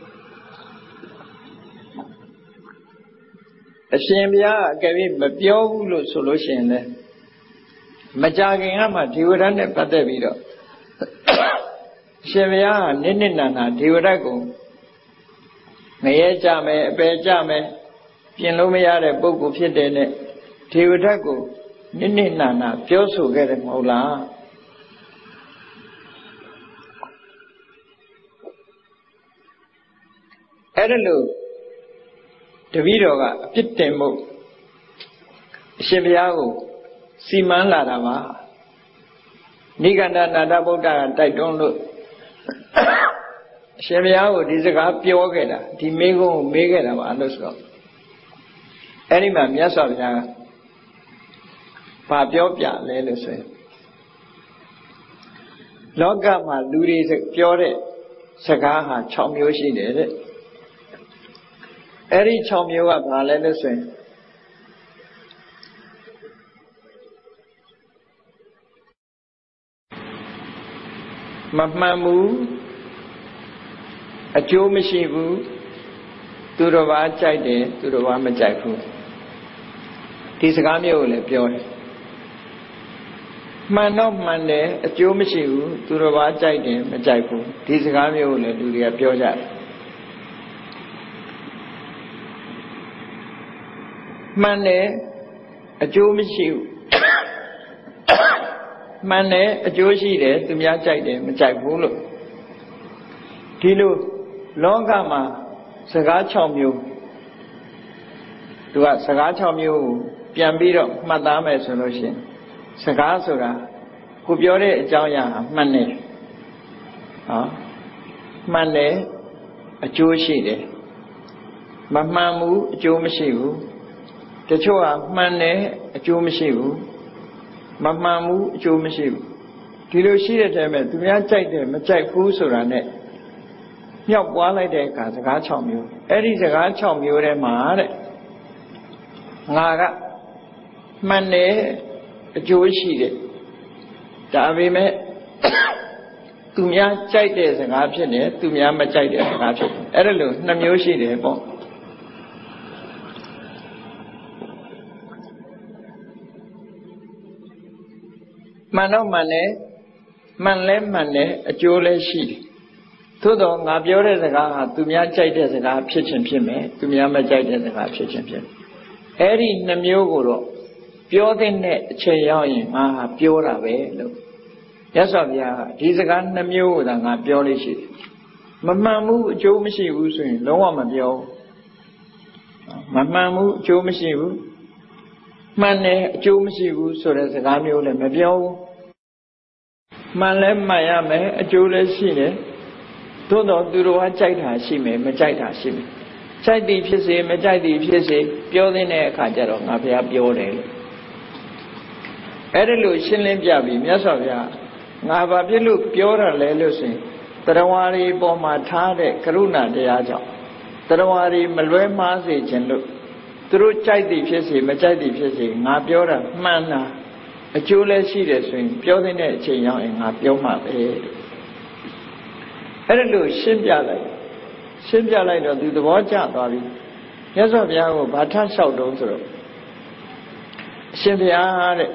Speaker 1: အရှင်ဘုရားအကယ်၍မပြောဘူးလို့ဆိုလို့ရှိရင်လည်းမကြခင်ကမှဒေဝရတ်နဲ့ပတ်သက်ပြီးတော့အရှင်ဘုရားကနိမ့်နိမ့်နာနာဒေဝရတ်ကိုငရဲကြမယ်အပယ်ကြမယ်ပြင်လို့မရတဲ့ပုဂ္ဂိုလ်ဖြစ်တဲ့နဲ့ဒေဝရတ်ကိုနိမ့်နိမ့်နာနာပြောဆိုခဲ့တယ်မဟုတ်လားအဲ့ဒါလို့တပည့်တော်ကအပြစ်တင်မှုအရှင်ဘုရားကိုစီမံလာတာပါနိဂန္ဓနာတဗုဒ္ဓကတိုက်တွန်းလို့အရှင်ဘုရားကိုဒီစကားပြောခဲ့တာဒီမေကုန်းကိုမေးခဲ့တာပါလို့ဆိုတော့အဲ့ဒီမှာမြတ်စွာဘုရားကဘာပြောပြလဲလို့ဆိုရင်လောကမှာလူတွေပြောတဲ့စကားဟာ6မျိုးရှိတယ်တဲ့အဲ့ဒီ6မျိုးကဘာလဲလို့ဆိုရင်မမှန်ဘူးအကျိုးမရှိဘူးသူတော်ဘာကြိုက်တယ်သူတော်ဘာမကြိုက်ဘူးဒီစကားမျိုးကိုလည်းပြောတယ်မှန်တော့မှန်တယ်အကျိုးမရှိဘူးသူတော်ဘာကြိုက်တယ်မကြိုက်ဘူးဒီစကားမျိုးကိုလည်းလူတွေကပြောကြတယ်မှန်တယ်အကျိုးမရှိဘူးမှန်တယ်အကျိုးရှိတယ်သူများကြိုက်တယ်မကြိုက်ဘူးလို့ဒီလိုလောကမှာစကား6မျိုးသူကစကား6မျိုးကိုပြန်ပြီးတော့မှတ်သားမယ်ဆိုလို့ရှိရင်စကားဆိုတာကိုပြောတဲ့အကြောင်းအရာမှန်တယ်မှန်တယ်အကျိုးရှိတယ်မမှန်ဘူးအကျိုးမရှိဘူးတချို့ကမှန်တယ်အကျိုးမရှိဘူးမမှန်ဘူးအကျိုးမရှိဘူးဒီလိုရှိတဲ့တည်းမဲ့သူများကြိုက်တယ်မကြိုက်ဘူးဆိုတာနဲ့မြောက်ပွားလိုက်တဲ့အခါစကား6မျိုးအဲ့ဒီစကား6မျိုးထဲမှာတဲ့ငါကမှန်တယ်အကျိုးရှိတယ်ဒါပေမဲ့သူများကြိုက်တဲ့စကားဖြစ်တယ်သူများမကြိုက်တဲ့စကားဖြစ်တယ်အဲ့ဒါလို့2မျိုးရှိတယ်ပေါ့မှန်တော့မှန်တယ်မှန်လဲမှန်တယ်အကျိုးလည်းရှိတယ်သို့တော့ငါပြောတဲ့စကားဟာသူများကြိုက်တဲ့စကားဖြစ်ခြင်းဖြစ်မယ်သူများမကြိုက်တဲ့စကားဖြစ်ခြင်းဖြစ်အဲ့ဒီ2မျိုးကိုတော့ပြောတဲ့အချိန်ရောက်ရင်ငါဟာပြောတာပဲလို့ရသော်ဗျာဒီစကား2မျိုးကိုသာငါပြောလို့ရှိတယ်မမှန်ဘူးအကျိုးမရှိဘူးဆိုရင်လုံးဝမပြောမမှန်ဘူးအကျိုးမရှိဘူးမှန်တယ်အကျိုးမရှိဘူးဆိုတဲ့စကားမျိုးလည်းမပြောဘူးမှန်လဲမှန်ရမယ်အကျိုးလည်းရှိတယ်သို့တော့သူတို့ကကြိုက်တာရှိမယ်မကြိုက်တာရှိမယ်ကြိုက်သည်ဖြစ်စေမကြိုက်သည်ဖြစ်စေပြောတဲ့အခါကျတော့ငါဘုရားပြောတယ်လို့အဲ့ဒါလို့ရှင်းလင်းပြပြီးမြတ်စွာဘုရား ngā bà biết lúc biểu ra lẽ lúc xin Tarawari bò mà thá đệ karuna đệ á chào Tarawari mà lối má gì chân lúc Turu chạy đi phía gì mà chạy đi phía gì ngā biểu ra man à chú lẽ xí đệ xin biểu thế này chỉ nhau ngā biểu mà bế Ở lúc xin bia lại rồi từ đó chả tỏa đi nhớ sao bia của bà thắt sau đó rồi xin bia đấy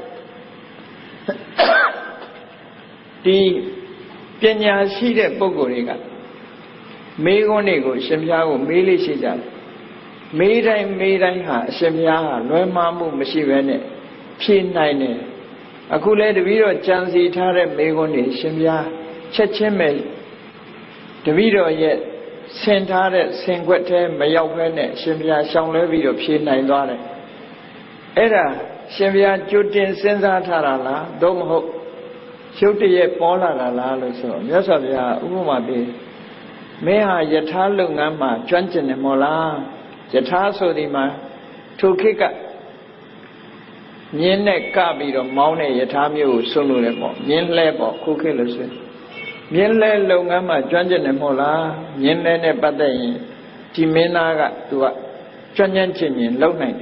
Speaker 1: đi bên nhà xí đệ bố của đi cả mấy con này của xin bia của mấy lý xí ra mấy đây hả xin bia hả nói mà mu mà xí về này phiền này này à cô lấy được video trang gì thà đấy mấy con này xin bia chết mấy được video vậy sen thà đấy sen quẹt thế mấy ông cái này xin bia xong lấy video phiền này đó này ấy là xin bia chú tiền sen ra thà là đâu mà hộ chú tiền bỏ là rồi sao nhớ sao bia uống mà đi mấy hà giờ thà luôn ngắm mà chuyên chân này mà là giờ thà số đi mà thu khí cả nhìn này cả bị rồi máu này giờ thà miêu xuống luôn đấy bỏ nhìn lẽ bỏ khu khí là sao nhìn lẽ luôn ngắm mà chuyên chân này mà là nhìn lẽ này bắt đầu chỉ mình na cả tụi chuyên nhân chỉ nhìn lâu này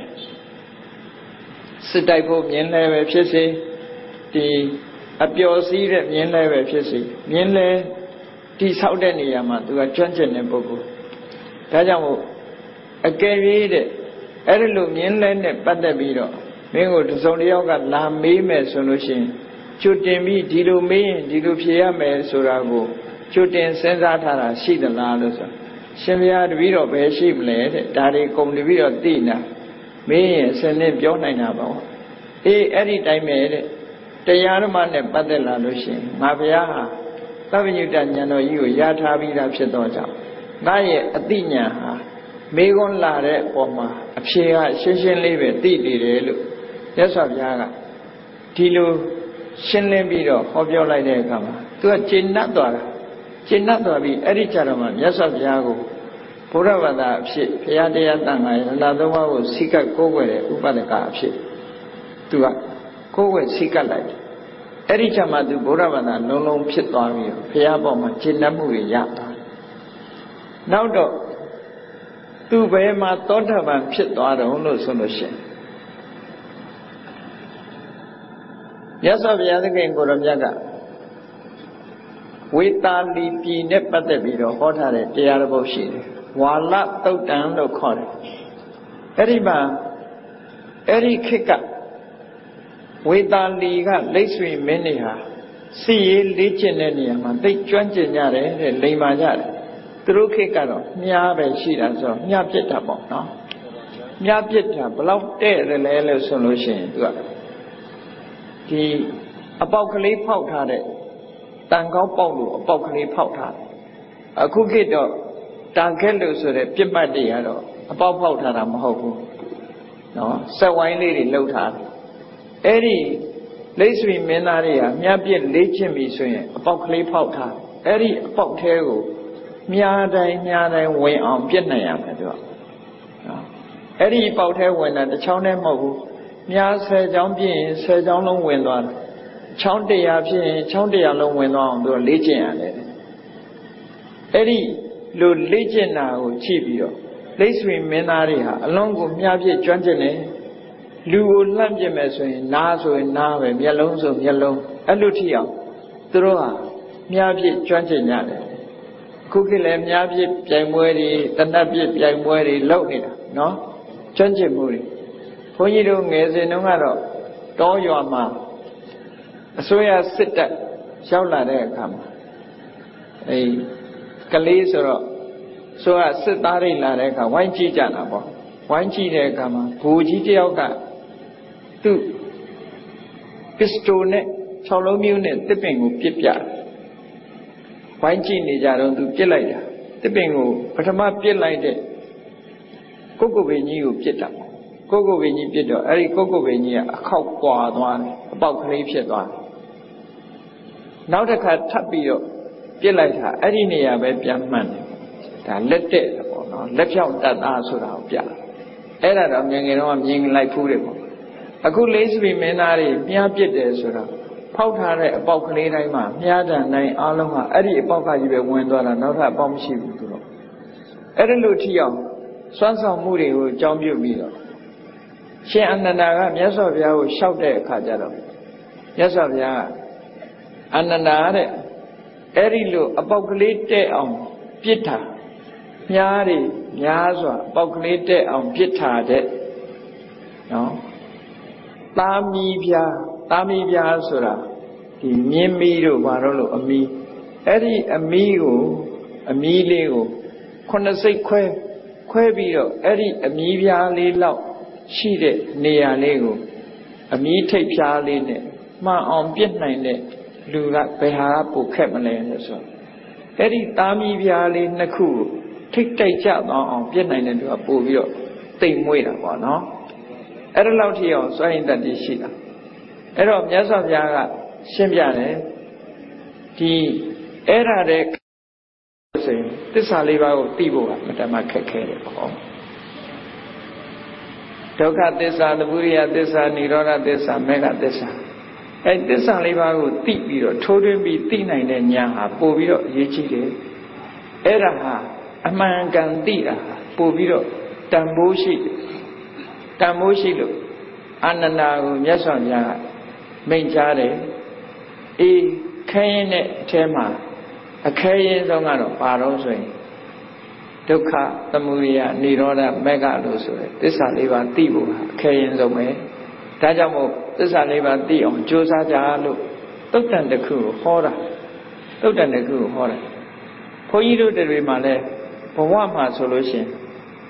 Speaker 1: sự đại bộ nhìn lẽ về phía gì thì biểu sĩ đấy nhìn lẽ về phía gì nhìn lẽ thì sau đây này mà tụi chuyên chân này bộ cái giống cái gì đấy ở lúc nhìn lẽ này bắt đầu bị rồi mình có sống đi học làm mấy mấy số lúc xin chú tiền bị đi đâu phía mấy số ra go chú tiền sinh ra thà là xí được là lúc sao xem bây giờ đi rồi bé xí mày đấy đại đi công đi rồi tí nè mấy sinh nên biểu này nào bảo ở đây đại mấy đấy đại nhà nó mà này bắt đầu là lúc xin mà bây giờ tao bây giờ đại nhà nó yêu gia thà bị ra phía đó chăng ngay ở tí nhà mấy con là đấy bỏ mà phía xin lấy về tí đi đấy lúc nhớ sao bây giờ thì lúc xin lên bị rồi họ biểu lại đấy cả mà tôi trên nát tòa bị ở đây chả mà nhớ sao bây giờ bố ra vào đó phía đây tăng này là đâu mà có sĩ cách cố quay đấy úp được cả phía tôi cố quay sĩ cách lại ở đây chả mà tôi bố ra vào đó nông phía tòa bị phía bỏ mà trên nát mũi giáp nào đó tôi về mà tốt hơn mà phía tòa đó không được xong rồi xin nhớ sao bây giờ cái cô làm gì cả với ta đi pi nếp bắt đầu bị rồi khó thà đấyတရားđâu xí đấy hòa lạ tâu tán đâu khó đấy ở đây mà ở đây khi cả với ta đi cả lấy suy mình này ha xí lấy chân này nè mà lấy chuyên chân nhà đấy để lấy mà nhà đấy từ lúc khi cả rồi nhà về xí là sao nhà biết thà bỏ nó nhà biết thà bao tệ rồi lấy xong rồi xin được thì bao cái lấy phao thà đấy tăng cao bao lụa bao cái lấy phao thà khu kia đó tăng cái lụa rồi đấy biết bao đi à đó bao phao thà làm hậu cũng đó sao vậy lấy đi lâu thà ấy đi lấy suy miền nào đi à nhà biết lấy chuyện gì suy bao cái lấy phao thà ấy đi bao theo nhà đây quên ông biết này à phải được ấy đi bao theo quên là cháu nên màu nhà xe cháu long quên rồi cháu đi à long quên rồi tôi lấy chuyện à đấy ấy đi lúc lấy chuyện nào chỉ biết lấy suy miền nào đi ha long cũng nhà biết chuyên chân này lưu làm gì mà suy na về miền long ở lúc thì à tôi nói nhà biết chuyên chân nhà đấy khu kia là nhà biết chạy muối đi tân đã biết chạy muối đi lâu đi nó chuyên chân muối bố như đâu nghe gì nó nghe rồi đó giờ mà số ya xịt đấy sao lại đấy cả mà cái lý rồi số ya xịt ta đi là đấy cả quan chi chả nào bỏ quan chi đấy cả mà bố chi tiêu cả tu pistol này sau lâu miêu này tiếp bên ngủ tiếp giả quan chi này giả rồi tu tiếp lại giả tiếp bên ngủ bắt đầu tiếp lại đấy cô về nhiều tiếp giả cô về nhiều biết rồi, ấy cô về nhiều khâu quả toàn, bao cái biết toàn. Nào đó khai tháp bị rồi, biết lại thà, ấy này về biển man, ta lết tệ nó lết theo ta số nào biết, ấy là đó những người nó làm những lại phu đấy, cô lấy suy miền nào đi, biển biết đấy số nào, ဖောက်ထားတဲ့အပေါက်ကလေးတိုင်းမှာမြားတန်တိုင်းအားလုံးဟာအဲ့ဒီအပေါက်ကကြီးပဲဝင်သွားတာနောက်ထပ်အပေါက်မရှိဘူးသူတော့အဲ့ဒါလို့ထိအောင်စွမ်းဆောင်မှုတွေကိုအကြောင်းပြုပြီးတော့ရှင်အနန္ဒာကမြတ်စွာဘုရားကိုလျှောက်တဲ့အခါကျတော့မြတ်စွာဘုရားကအနန္ဒာတဲ့အဲ့ဒီလိုအပေါက်ကလေးတဲ့အောင်ပြစ်တာမြားတွေများစွာအပေါက်ကလေးတဲ့အောင်ပြစ်တာတဲ့နော်သားမီးပြားဆိုတာဒီမြင်းမီးတို့ဘာလို့အမီးအဲ့ဒီအမီးလေးကို9စိတ်ခွဲပြီးတော့အဲ့ဒီအမီးပြားလေးလောက်ရှိတဲ့နေရာလေးကိုအမီးထိပ်ပြားလေးနဲ့မှန်အောင်ပြစ်နိုင်တဲ့လူကဘယ်ဟာပိုခက်မလဲလို့ဆိုအဲ့ဒီသားမီးပြားလေးနှစ်ခုကိုထိတ်တိုက်ကြသွားအောင်ပြစ်နိုင်တဲ့လူကပို့ပြီးတော့တိမ်မွေးတာပေါ့နော်အဲ့ဒါလောက်ထိအောင်စွန့်ရင်တတ်ရှိတာအဲ့တော့မြတ်စွာဘုရားကရှင်းပြတယ်ဒီအဲ့ဒါတဲ့ဆိုရင်သစ္စာလေးပါးကိုသိဖို့ကမတမခက်ခဲတယ်ပေါ့ဒုက္ခသစ္စာသမုဒယသစ္စာនិရောဓသစ္စာမေဃသစ္စာအဲ့သစ္စာလေးပါးကိုသိပြီးတော့ထိုးထွင်းပြီးသိနိုင်တဲ့ဉာဏ်ဟာပို့ပြီးတော့အရေးကြီးတယ်အဲ့ဒါဟာအမှန်ကန်သိတာပို့ပြီးတော့တန်ဖိုးရှိလို့အာနန္ဒာကိုမြတ်စွာဘုရားမိန့်ကြားတယ်အေးခဲရင်တဲ့အထဲမှာအခဲရင်ဆုံးကတော့ပါတော့ဆိုရင်ဒုက္ခသမုဒယនិရောဓမေဃလို့ဆိုတဲ့သစ္စာလေးပါးသိဖို့အခဲရင်ဆုံးပဲဒါကြောင့်မို့သစ္စာလေးပါးသိအောင်ကြိုးစားကြလို့သုတ်တန်တစ်ခုကိုဟောတာဘုန်းကြီးတို့တွေမှာလည်းဘဝမှာဆိုလို့ရှိရင်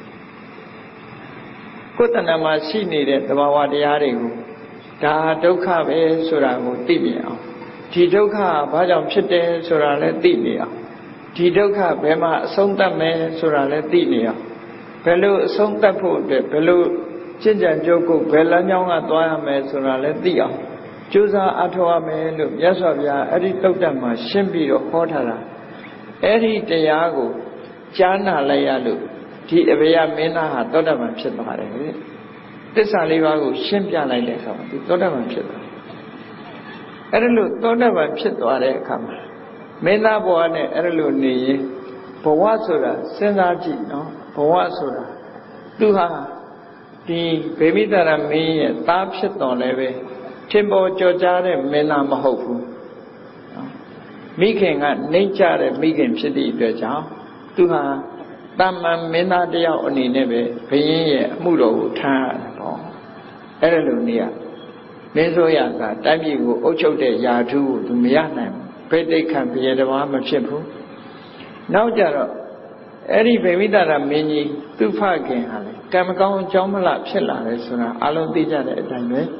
Speaker 1: ကိုယ်တဏ္ဍာမှာရှိနေတဲ့သဘာဝတရားတွေကိုဒါဒုက္ခပဲဆိုတာကိုသိမြင်အောင်ဒီဒုက္ခဘာကြောင့်ဖြစ်တယ်ဆိုတာလည်းသိနေအောင်ဒီဒုက္ခဘယ်မှာအဆုံးသတ်မယ်ဆိုတာလည်းသိနေအောင်ဘယ်လိုအဆုံးသတ်ဖို့အတွက်ဘယ်လိုကျင့်ကြံကြိုးကိုဘယ်လမ်းကြောင်းကသွားရမယ်ဆိုတာလည်းသိအောင်ကြိုးစားအားထုတ်ရမယ်လို့မြတ်စွာဘုရားအဲ့ဒီသုတ်တံမှာရှင်းပြီးတော့ဟောထားတာအဲ့ဒီတရားကိုကြားနာလိုက်ရလို့ဒီအဘေယမင်းသားဟာသောတာပန်ဖြစ်သွားတယ်သစ္စာလေးပါးကိုရှင်းပြလိုက်တဲ့အခါမှာဒီသောတာပန်ဖြစ်သွားတယ်အဲ့ဒါလို့သောတာပန်ဖြစ်သွားတဲ့အခါမှာမင်းသားဘဝနဲ့အဲ့ဒါလို့နေရင်ဘဝဆိုတာစဉ်းစားကြည့်နော်ဘဝဆိုတာသူဟာဒီဗေမိတရမင်းရဲ့သားဖြစ်တော်လည်းပဲထင်ပေါ်ကြော်ကြားတဲ့မင်းသားမဟုတ်ဘူးမိခင်ကနှိမ့်ကြတဲ့မိခင်ဖြစ်သည့်အတွက်ကြောင့်သူဟာတမန်မင်းသားတယောက်အနေနဲ့ပဲဘုရင်ရဲ့အမှုတော်ကိုထမ်းရတယ်ပေါ့အဲ့ဒါလိုနေရမင်းဆိုရကတိုင်းပြည်ကိုအုပ်ချုပ်တဲ့ယာထုကိုသူမရနိုင်ဘူးဘိသိက်ခံဘုရင်တစ်ပါးမဖြစ်ဘူးနောက်ကြတော့အဲ့ဒီဗေမိတရမင်းကြီးသူ့ဖခင်ဟာလေကံမကောင်းအကြောင်းမလားဖြစ်လာတယ်ဆိုတာအလုံးသိကြတဲ့အတိုင်းပဲ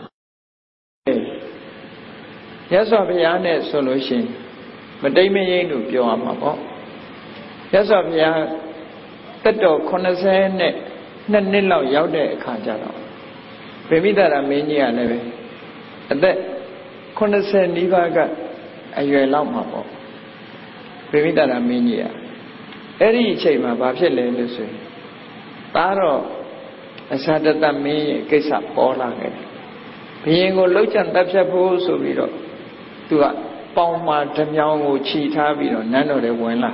Speaker 1: ရသော်ဘုရားနဲ့ဆိုလို့ရှိရင်မတိမ်မယိမ့်လို့ပြောရမှာပေါ့ရသော်ဘုရားတက်တော်82နှစ်လောက်ရောက်တဲ့အခါကျတော့ဗေမိတရမင်းကြီးကလည်းပဲအသက်80နီးပါးကအရွယ်လောက်မှာပေါ့ဗေမိတရမင်းကြီးကအဲ့ဒီအချိန်မှာဘာဖြစ်လဲလို့ဆိုရင်သားတော်အစာတတမင်းရဲ့ကိစ္စပေါ်လာခဲ့တယ်ဘုရင်ကိုလှုပ်ကြံတပ်ဖြတ်ဖို့ဆိုပြီးတော့သူကပေါင်မှာဓမြောင်ကိုခြိထားပြီးတော့နန်းတော်ထဲဝင်လာ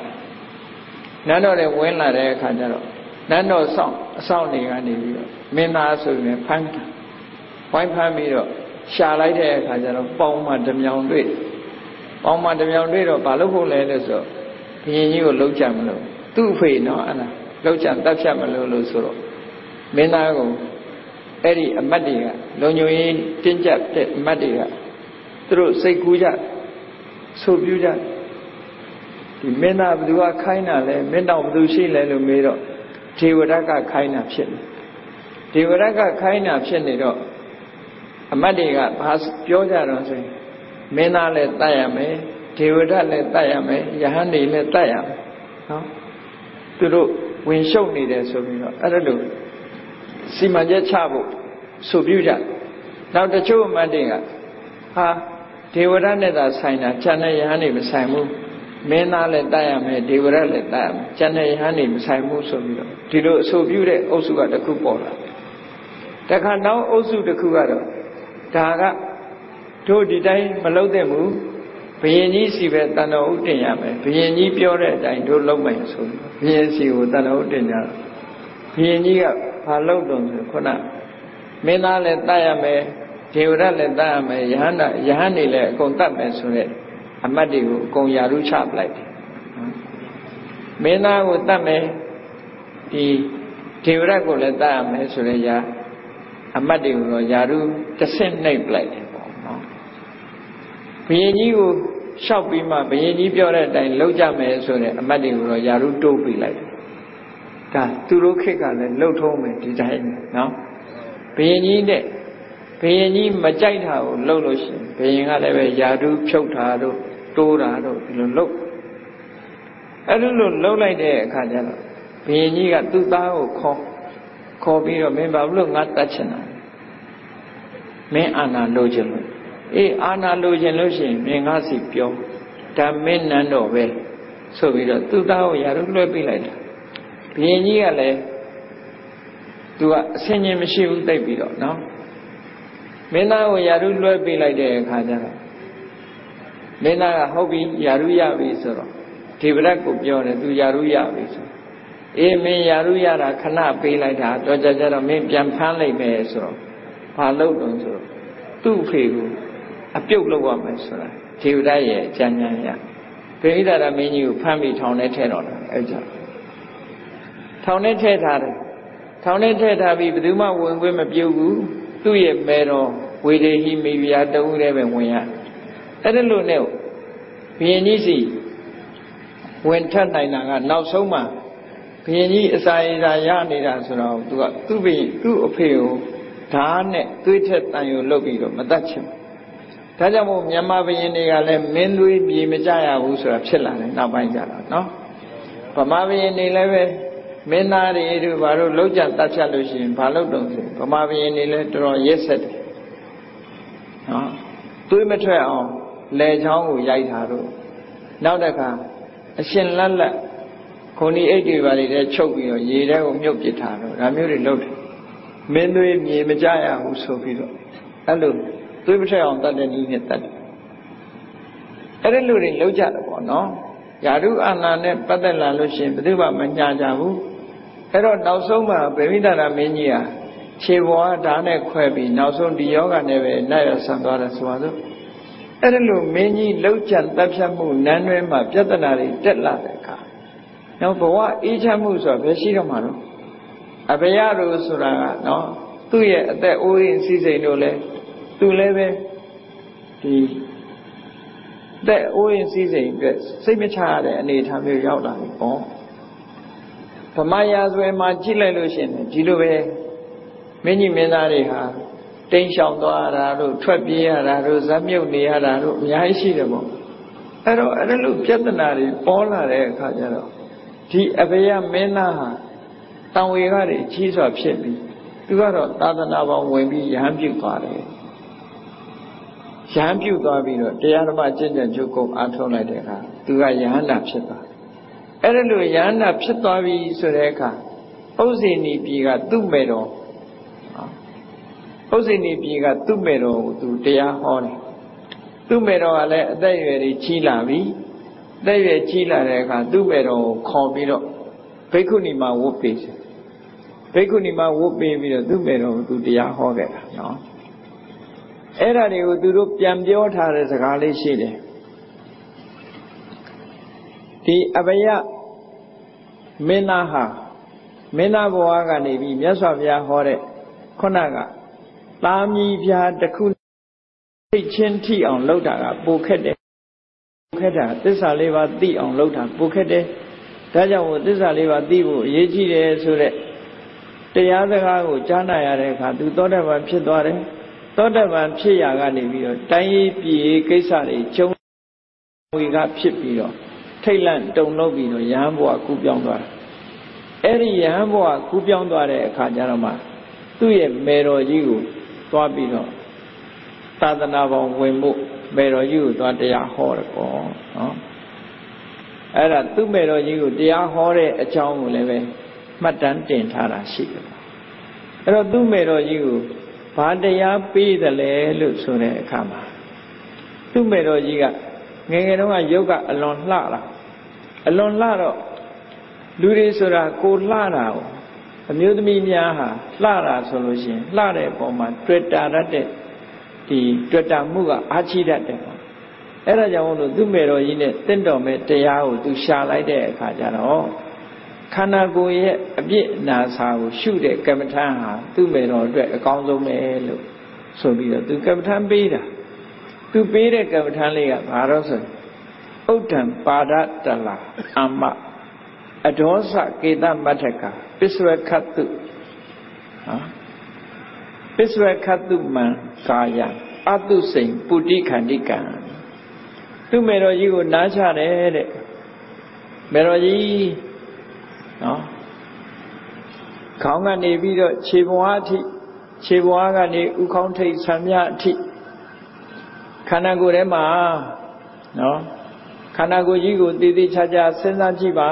Speaker 1: တဲ့အခါကျတော့နန်းတော်အဆောင်တွေကနေပြီးတော့မင်းသားဆိုရင်ဖမ်းဝိုင်းဖမ်းပြီးတော့ရှာလိုက်တဲ့အခါကျတော့ပေါင်မှာဓမြောင်တွေ့တော့ဘာလို့ဖို့လဲလို့ဆိုဘုရင်ကြီးကိုလှုပ်ကြံမလို့သူ့အဖေနော်အဲ့ဒါလှုပ်ကြံတပ်ဖြတ်မလို့ဆိုတော့မင်းသားကိုအဲ့ဒီအမတ်တွေကလုံညုံရေးတင်းကျပ်တဲ့အမတ်တွေကသူတို့စိတ်ကူးကြဆိုပြူကြဒီမင်းသားဘယ်သူကခိုင်းတာလဲမင်းတော်ဘယ်သူရှိလဲလို့မေးတော့ဒေဝရတ်ကခိုင်းတာဖြစ်နေဒေဝရတ်ကခိုင်းတာဖြစ်နေတော့အမတ်တွေကဘာပြောကြတော့ဆိုရင်မင်းသားလည်းတတ်ရမယ်ဒေဝရတ်လည်းတတ်ရမယ်ယဟန်တွေလည်းတတ်ရမယ်နော်သူတို့ဝင်ရှုပ်နေတယ်ဆိုပြီးတော့အဲ့ဒါလို့စီမံချက်ချဖို့ဆိုပြကြနောက်တချို့အမတ်တွေကဟာဒေဝရတ်နဲ့သာဆိုင်တာကျန်တဲ့ယဟန်တွေမဆိုင်ဘူးမင်းသားလည်းတတ်ရမယ်ဒေဝရတ်လည်းတတ်ရမယ်ကျန်တဲ့ယဟန်တွေမဆိုင်ဘူးဆိုပြီးတော့ဒီလိုအဆိုပြုတဲ့အုပ်စုကတစ်ခုပေါ်လာတခါနောက်အုပ်စုတစ်ခုကတော့ဒါကတို့ဒီတိုင်းမလုပ်တဲ့မူဘုရင်ကြီးစီပဲတန်တော်ဥတင်ရမယ်ဘုရင်ကြီးပြောတဲ့အတိုင်းတို့လုပ်မယ်ဆိုပြီးဘုရင်စီကိုတန်တော်ဥတင်ကြဘုရင်ကြီးကဘာလုပ်တော့ဆိုခုနမင်းသားလည်းတတ်ရမယ်ဒေဝရလည်းတတ်ရမယ်ယဟန်နေလည်းအကုန်တတ်မယ်ဆိုတဲ့အမတ်တွေကိုအကုန်ယာရုချပလိုက်တယ်မင်းသားကိုတတ်မယ်ဒီဒေဝရကိုလည်းတတ်ရမယ်ဆိုတဲ့ယာအမတ်တွေကိုတော့ယာရုတစ်ဆင့်နှိပ်ပလိုက်တယ်ပေါ့နော်ဘုရင်ကြီးကိုလျှောက်ပြီးမှဘုရင်ကြီးပြောတဲ့အတိုင်းလုပ်ကြမယ်ဆိုတဲ့အမတ်တွေကိုတော့ယာရုတိုးပြီးလိုက်တယ်ဒါသူတို့ခေတ်ကလည်းလှုပ်ထုံးမယ်ဒီတိုင်းနော်ဘုရင်ကြီးနဲ့ဘုရင်ကြီးမကြိုက်တာကိုလှုပ်လို့ရှိရင်ဘုရင်ကလည်းပဲယာရုဖြုတ်တာတို့တိုးတာတို့ဒီလိုလှုပ်အဲ့လိုလှုပ်လိုက်တဲ့အခါကျတော့ဘုရင်ကြီးကသူ့သားကိုခေါ်ပြီးတော့မင်းဘာလို့ငါတတ်ချင်တာမင်းအာဏာလိုချင်လို့အာဏာလိုချင်လို့ရှိရင်မင်းငါစီပြောဒါမင်းနန်းတော်ပဲဆိုပြီးတော့သူ့သားကိုယာရုလွှဲပေးလိုက်တာဘုရင်ကြီးကလည်းသူကအဆင်ញင်မရှိဘူးသိပြီးတော့နော်မင်းသားကိုယာရုလွှဲပေးလိုက်တဲ့အခါကျတော့မင်းသားကဟုတ်ပြီယာရုရပြီဆိုတော့ဒေဝရတ်ကိုပြောတယ်သူယာရုရပြီဆိုမင်းယာရုရတာခဏပေးလိုက်တာတော့ကြတော့မင်းပြန်ဖမ်းလိုက်မယ်ဆိုတော့ဘာလုပ်တော့ဆိုတော့သူ့ဖေကိုအပြုတ်လုပ်ရမယ်ဆိုတာဒေဝရတ်ရဲ့အကြံဉာဏ်ရဗိဓာရမင်းကြီးကိုဖမ်းပြီးထောင်ထဲထည့်တော့တယ်အဲ့ကြောင့်ထောင်ထဲထည့်ထားတယ်ထောင်ထဲထည့်ထားပြီးဘယ်သူမှဝင်ခွင့်မပြုဘူးသူ့ရဲ့မဲတော်ဝေဒေဟိမိဖုရားတဦးတည်းပဲဝင်ရအဲ့ဒါလို့နဲ့ဘုရင်ကြီးစီဝင်ထပ်နိုင်တာကနောက်ဆုံးမှဘုရင်ကြီးအစာရည်သာရနေတာဆိုတော့သူကသူ့ဘုရင်သူ့အဖေကိုဓာတ်နဲ့သွေးထက်တန်ယူလုပ်ပြီးတော့မတတ်ချင်ဒါကြောင့်မို့မြန်မာဘုရင်တွေကလည်းမင်းသွေးပြေမကြရဘူးဆိုတာဖြစ်လာတယ်နောက်ပိုင်းကျတော့နော်ဗမာဘုရင်တွေလည်းပဲမင်းသားတွေတို့ဘာလို့လောက်ကြတတ်ဖြတ်လို့ရှိရင်ဘာလို့တုံးဆိုဗမာဘုရင်တွေလည်းတော်တော်ရက်ဆက်တယ်နော်သွေးမထွက်အောင်လေချောင်းကိုရိုက်တာတို့နောက်တစ်ခါအရှင်လက်လက်ခုန်ဒီအိတ်တွေပါလေတဲ့ချုပ်ပြီးတော့ရေထဲကိုမြုပ်ပစ်ထားတော့ဒါမျိုးတွေလုပ်တယ်မင်းသွေးမြေမကြရဘူးဆိုပြီးတော့အဲ့လိုသွေးမထွက်အောင်တတ်တဲ့နည်းနဲ့တတ်တယ်အဲ့ဒီလူတွေလောက်ကြတယ်ပေါ့နော်ယာရုအာဏာနဲ့ပတ်သက်လာလို့ရှိရင်ဘယ်သူမှမညာကြဘူးအဲ့တော့နောက်ဆုံးမှာဗေမိတာရမင်းကြီးဟာခြေပေါ်ဓာတ်နဲ့ခွဲပြီးနောက်ဆုံးဒီယောဂနဲ့ပဲနိုင်ရဆန်သွားတယ်ဆိုပါစို့အဲ့ဒါလို့မင်းကြီးလှုပ်ချန်တပ်ဖြတ်မှုနန်းတွဲမှာပြဿနာတွေတက်လာတဲ့အခါနောက်ဘဝအေးချမ်းမှုဆိုတာဘယ်ရှိတော့မှာလို့အဘယတို့ဆိုတာကနော်သူ့ရဲ့အသက်အိုးရင်စီးစိမ်တို့လည်းသူလည်းပဲဒီတဲ့အိုးရင်စီးစိမ်အတွက်စိတ်မချရတဲ့အနေအထားမျိုးရောက်လာပြီပေါ့ဗမာရာဇဝင်မှာကြည့်လိုက်လို့ရှိရင်ဒီလိုပဲမင်းကြီးမင်းသားတွေဟာတိမ်ရှောင်သွားတာတို့ထွက်ပြေးရတာတို့ဇက်မြုပ်နေရတာတို့အများကြီးရှိတယ်ပေါ့အဲ့တော့အဲ့လိုပြဿနာတွေပေါ်လာတဲ့အခါကျတော့ဒီအဘယမင်းသားဟာတန်ဝေကတွေကြီးစွာဖြစ်ပြီးသူကတော့သာသနာပေါင်းဝင်ပြီးရဟန်းပြုသွားတယ်ရဟန်းပြုသွားပြီးတော့တရားဓမ္မကျင့်ကြံကြိုးကုပ်အားထုတ်လိုက်တဲ့အခါသူကယဟန္တာဖြစ်သွားအဲ့ဒါလို့ယဟန္တာဖြစ်သွားပြီဆိုတဲ့အခါဥဇိနီပြည်ကသူ့မဲ့တော်ဥဇိနီပြည်ကသူ့မဲ့တော်ကိုသူတရားဟောတယ်သူ့မဲ့တော်ကလည်းအသက်အရွယ်ကြီးလာပြီအသက်အရွယ်ကြီးလာတဲ့အခါသူ့မဲ့တော်ကိုခေါ်ပြီးတော့ဘိက္ခုနီမဝတ်ပေးတယ်ဘိက္ခုနီမဝတ်ပေးပြီးတော့သူ့မဲ့တော်ကိုသူတရားဟောခဲ့တာနော်အဲ့ဒါတွေကိုသူတို့ပြန်ပြောထားတဲ့စကားလေးရှိတယ်ဒီအဘယမင်းသားဟာမင်းသားဘဝကနေပြီးမြတ်စွာဘုရားဟောတဲ့ခုနကသားမီးပြားတစ်ခုသိချင်းထိအောင်လုပ်တာကပိုခက်တယ်ပိုခက်တာသစ္စာလေးပါးသိအောင်လုပ်တာပိုခက်တယ်ဒါကြောင့်သစ္စာလေးပါးသိဖို့အရေးကြီးတယ်ဆိုတဲ့တရားစကားကိုကြားနာရတဲ့အခါသူသောတာပန်ဖြစ်သွားတယ်သောတာပန်ဖြစ်ရာကနေပြီးတော့တိုင်းရေးပြည်ရေးကိစ္စတွေကျုံဝေကဖြစ်ပြီးတော့ထိတ်လန့်တုန်လှုပ်ပြီးတော့ယဟန်ဘဝကူးပြောင်းသွားတယ်အဲ့ဒီယဟန်ဘဝကူးပြောင်းသွားတဲ့အခါကျတော့မှသူ့ရဲ့မေတော်ကြီးကိုသွားပြီးတော့သာသနာပေါင်းဝင်ဖို့မေတော်ကြီးကိုသွားတရားဟောတယ်ပေါ့နော်အဲ့ဒါသူ့မေတော်ကြီးကိုတရားဟောတဲ့အကြောင်းကိုလည်းပဲမှတ်တမ်းတင်ထားတာရှိတယ်အဲ့တော့သူ့မေတော်ကြီးကိုဘာတရားပေးတယ်လဲလို့ဆိုတဲ့အခါမှာသူ့မေတော်ကြီးကငယ်ငယ်တုန်းကရုပ်ကအလွန်လှတာအလွန်လှတော့လူတွေဆိုတာကိုလှတာကိုအမျိုးသမီးများဟာလှတာဆိုလို့ရှိရင်လှတဲ့ပုံမှာတွေ့တာတတ်တဲ့ဒီတွေ့တာမှုကအားကြီးတတ်တယ်ပေါ့အဲ့ဒါကြောင့်လို့သူ့မေတော်ကြီးနဲ့တင့်တော်မဲ့တရားကိုသူရှာလိုက်တဲ့အခါကျတော့ခန္ဓာကိုယ်ရဲ့အပြစ်အနာစာကိုရှုတဲ့ကမ္မထာဟာသူ့မေတော်အတွက်အကောင်းဆုံးပဲလို့ဆိုပြီးတော့သူကမ္မထာပေးတာသူပေးတဲ့ကမ္မထာလေးကဘာလို့ဆိုဥဒ္ဒံပါဒတလာအမအဒောစကေတမတ္ထကပစ္စဝခတ်တုပစ္စဝခတ်တုမံကာယအတုစိန်ပုတိခန္တိကံသူ့မေတော်ကြီးကိုနားချတယ်တဲ့မေတော်ကြီးနော်ခေါင်းကနေပြီးတော့ခြေပွားအထိခြေပွားကနေဥခေါင်းထိပ်ဆံမြအထိခန္ဓာကိုယ်ထဲမှာနော်ခန္ဓာကိုယ်ကြီးကိုတည်တည်ချာချာစဉ်းစားကြည့်ပါ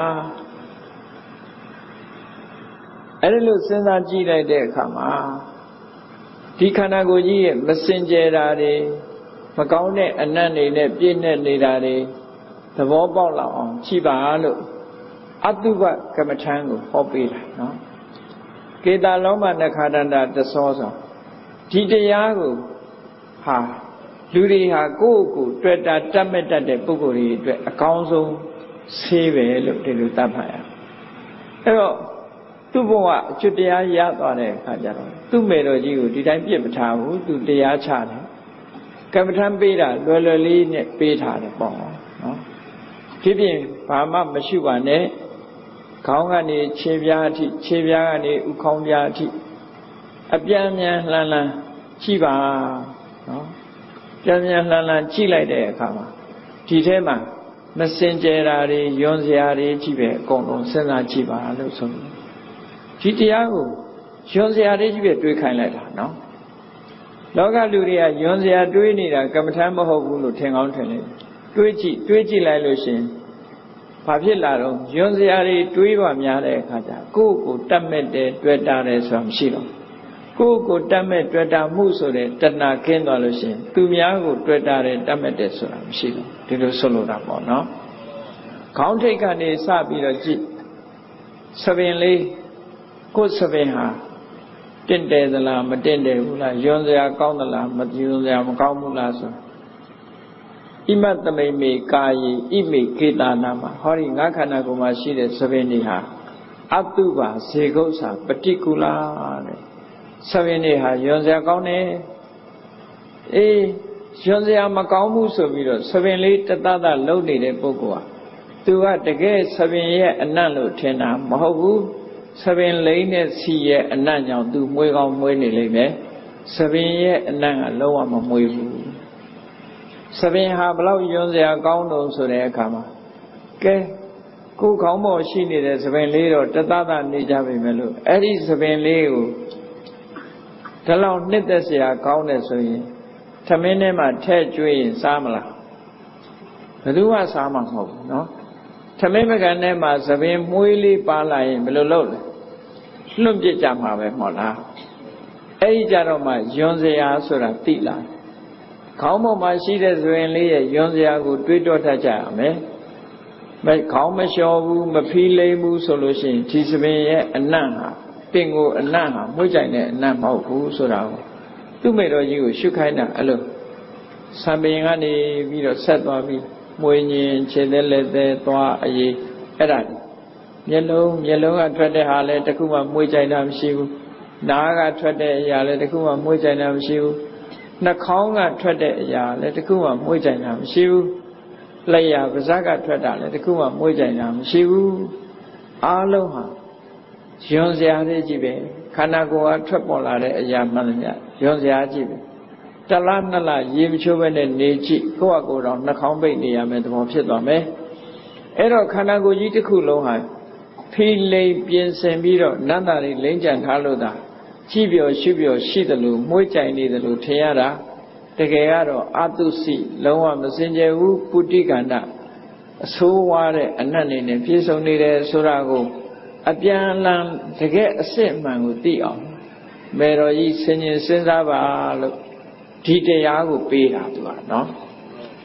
Speaker 1: အဲ့ဒီလိုစဉ်းစားကြည့်လိုက်တဲ့အခါမှာဒီခန္ဓာကိုယ်ကြီးရဲ့မစင်ကြယ်တာတွေမကောင်းတဲ့အနတ်တွေနဲ့ပြည့်နဲ့နေတာတွေသဘောပေါက်လောက်အောင်ကြည့်ပါလို့အတုပကမ္မထံကိုဟောပေးတာနော်ကေတာလောမနခါတန္တာတသောဆိုဒီတရားကိုဟာလူတွေဟာကိုယ့်ကိုယ်တွေ့တာတတ်မဲ့တတ်တဲ့ပုဂ္ဂိုလ်တွေအတွက်အကောင်းဆုံးဆေးပဲလို့ဒီလိုသတ်မှတ်ရအဲ့တော့သူ့ဘဝအကျွတ်တရားရသွားတဲ့အခါကျတော့သူ့မေတော်ကြီးကိုဒီတိုင်းပြစ်မထားဘူးသူတရားချတယ်ကမ္မထံပေးတာလွယ်လွယ်လေးနဲ့ပေးထားတယ်ပေါ့နော်ဖြစ်ဖြစ်ဘာမှမရှိပါနဲ့ခေါင်းကနေခြေပြားအထိခြေပြားကနေဥခေါင်းပြားအထိအပြန်ပြန်လှန်လှန်ကြည့်ပါနော်ပြန်ပြန်လှန်လှန်ကြည့်လိုက်တဲ့အခါမှာဒီထဲမှာမစင်ကြယ်တာတွေယွန်းစရာတွေကြီးပဲအကုန်လုံးစဉ်းစားကြည့်ပါလို့ဆိုတယ်ဒီတရားကိုယွန်းစရာတွေကြီးပဲတွေးခိုင်းလိုက်တာနော်လောကလူတွေကယွန်းစရာတွေးနေတာကမ္မထမ်းမဟုတ်ဘူးလို့ထင်ကောင်းထင်တယ်တွေးကြည့်လိုက်လို့ရှင်ဘာဖြစ်လာတော့ယွန်းစရာတွေတွေးပါများတဲ့အခါကျကိုယ့်ကိုတတ်မဲ့တယ်တွေ့တာတယ်ဆိုတာမရှိတော့ကိုယ့်ကိုတတ်မဲ့တွေ့တာမှုဆိုတဲ့တဏှာခင်းသွားလို့ရှင်သူများကိုတွေ့တာတယ်တတ်မဲ့တယ်ဆိုတာမရှိတော့ဒီလိုဆိုလိုတာပေါ့နော်ခေါင်းထိပ်ကနေစပြီးတော့ကြည့်သပင်လေးကိုယ်သပင်ဟာတင့်တယ်သလားမတင့်တယ်ဘူးလားယွန်းစရာကောင်းသလားမယွန်းစရာမကောင်းဘူးလားဆိုဣမတမိမေကာယေဣမေကေတာနာမှာဟောဒီငါခန္ဓာကိုယ်မှာရှိတဲ့သပင်တွေဟာအတုပါဇေကုစ္စာပฏิကူလာတဲ့သပင်တွေဟာယွန်းစရာကောင်းတယ်အေးယွန်းစရာမကောင်းဘူးဆိုပြီးတော့သပင်လေးတသသလုံနေတဲ့ပုဂ္ဂိုလ်ဟာသူကတကယ်သပင်ရဲ့အနတ်လို့ထင်တာမဟုတ်ဘူးသပင်လိမ့်တဲ့စီရဲ့အနတ်ကြောင့်သူမွေးကောင်းမွေးနေလိမ့်မယ်သပင်ရဲ့အနတ်ကလုံးဝမမွေးဘူးသပင်ဟာဘလောက်ယွန်းစရာကောင်းတော့ဆိုတဲ့အခါမှာကဲကိုယ်ခေါင်းပေါ်ရှိနေတဲ့သပင်လေးတော့တသသနေကြပြီမယ်လို့အဲ့ဒီသပင်လေးကိုဒီလောက်နှစ်သက်စရာကောင်းတယ်ဆိုရင်သမင်းထဲမှာထည့်ကျွေးရင်စားမလားဘယ်သူမှစားမှာမဟုတ်ဘူးနော်သမင်းပကံထဲမှာသပင်မွေးလေးပါလာရင်ဘယ်လိုလုပ်လဲလွတ်ပြစ်ကြမှာပဲမဟုတ်လားအဲ့ဒီကြတော့မှယွန်းစရာဆိုတာသိလာခေါင်းပေါ်မှာရှိတဲ့သပင်လေးရဲ့ယွန်းစရာကိုတွေးတောတတ်ကြရမယ်ခေါင်းမလျှော်ဘူးမဖီးလိမ့်ဘူးဆိုလို့ရှိရင်ဒီသပင်ရဲ့အနံ့ဟာပင်ကိုအနံ့ဟာမွေးကြိုင်တဲ့အနံ့မဟုတ်ဘူးဆိုတာကိုသူ့မေတော်ကြီးကိုရှုခိုင်းတာအဲ့လိုဆံပင်ကနေပြီးတော့ဆက်သွားပြီးမွေညင်ခြေသက်လက်သက်သွားအရေးအဲ့ဒါမျက်လုံးကထွက်တဲ့ဟာလည်းတခုမှမွေးကြိုင်တာမရှိဘူးနားကထွက်တဲ့အရာလည်းတခုမှမွေးကြိုင်တာမရှိဘူးနှာခေါင်းကထွက်တဲ့အရာလည်းတခုမှမွေးကြိုင်တာမရှိဘူးလျှာပါးစပ်ကထွက်တာလည်းတခုမှမွေးကြိုင်တာမရှိဘူးအားလုံးဟာယွန်းစရာတွေကြီးပဲခန္ဓာကိုယ်ကထွက်ပေါ်လာတဲ့အရာမှန်သမျှယွန်းစရာကြီးပဲတလားနှစ်လရေမချိုးပဲနဲ့နေကြည့်ကိုယ့်အကိုယ်တော်နှာခေါင်းပိတ်နေရမယ်သဘောဖြစ်သွားမယ်အဲ့တော့ခန္ဓာကိုယ်ကြီးတစ်ခုလုံးဟာဖိလိမ်ပြင်ဆင်ပြီးတော့နန္တာတွေလိမ့်ကြံထားလို့သာကြည့်ပြောရှုပြောရှိတယ်လို့မွေးကြိုင်နေတယ်လို့ထင်ရတာတကယ်ကတော့အတုစီလုံးဝမစင်ကြယ်ဘူးပုတိကန္တအဆိုးဝါးတဲ့အနတ်နေနဲ့ပြည့်စုံနေတယ်ဆိုတာကိုအပြန်အလှန်တကယ်အစစ်အမှန်ကိုသိအောင်မေတော်ကြီးဆင်ញင်စဉ်းစားပါလို့ဒီတရားကိုပေးတာသူကနော်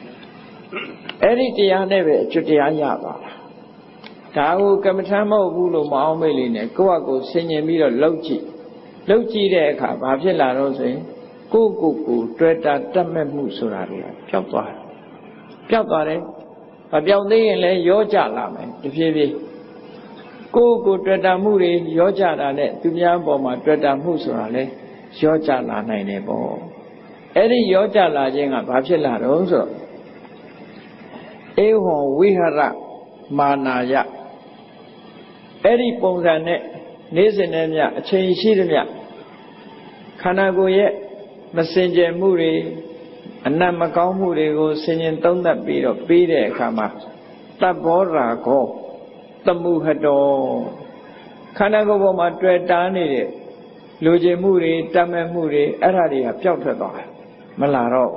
Speaker 1: အဲ့ဒီတရားနဲ့ပဲအကျွတ်တရားရပါလားဒါကိုကမ္မထမ်းမဟုတ်ဘူးလို့မအောင်မေ့လိမ့်နဲ့ကိုယ့်အကိုဆင်ញင်ပြီးတော့လှုပ်ကြည့်တဲ့အခါဘာဖြစ်လာတော့ဆိုရင်ကိုယ့်ကိုယ်ကိုတွေ့တာတတ်မဲ့မှုဆိုတာတွေကပျောက်သွားတယ်မပြောင်းသေးရင်လည်းရောကြလာမယ်တဖြည်းဖြည်းကိုယ့်ကိုတွေ့တာမှုတွေရောကြတာနဲ့သူများပေါ်မှာတွေ့တာမှုဆိုတာလည်းရောကြလာနိုင်တယ်ပေါ့အဲ့ဒီရောကြလာခြင်းကဘာဖြစ်လာတော့ဆိုတော့ဧဝံဝိဟရမာနာယအဲ့ဒီပုံစံနဲ့နေ့စဉ်နဲ့မြအချိန်ရှိသမျှခန္ဓာကိုယ်ရဲ့မစင်ကြယ်မှုတွေအနတ်မကောင်းမှုတွေကိုဆင်ញင်သုံးသပ်ပြီးတော့ပြီးတဲ့အခါမှာတပ္ပောရာကောတမှုဟတောခန္ဓာကိုယ်ပေါ်မှာတွေ့တာနေတဲ့လူကျင်မှုတွေတတ်မဲ့မှုတွေအဲ့ဒါတွေကပျောက်ထွက်သွားတယ်မလာတော့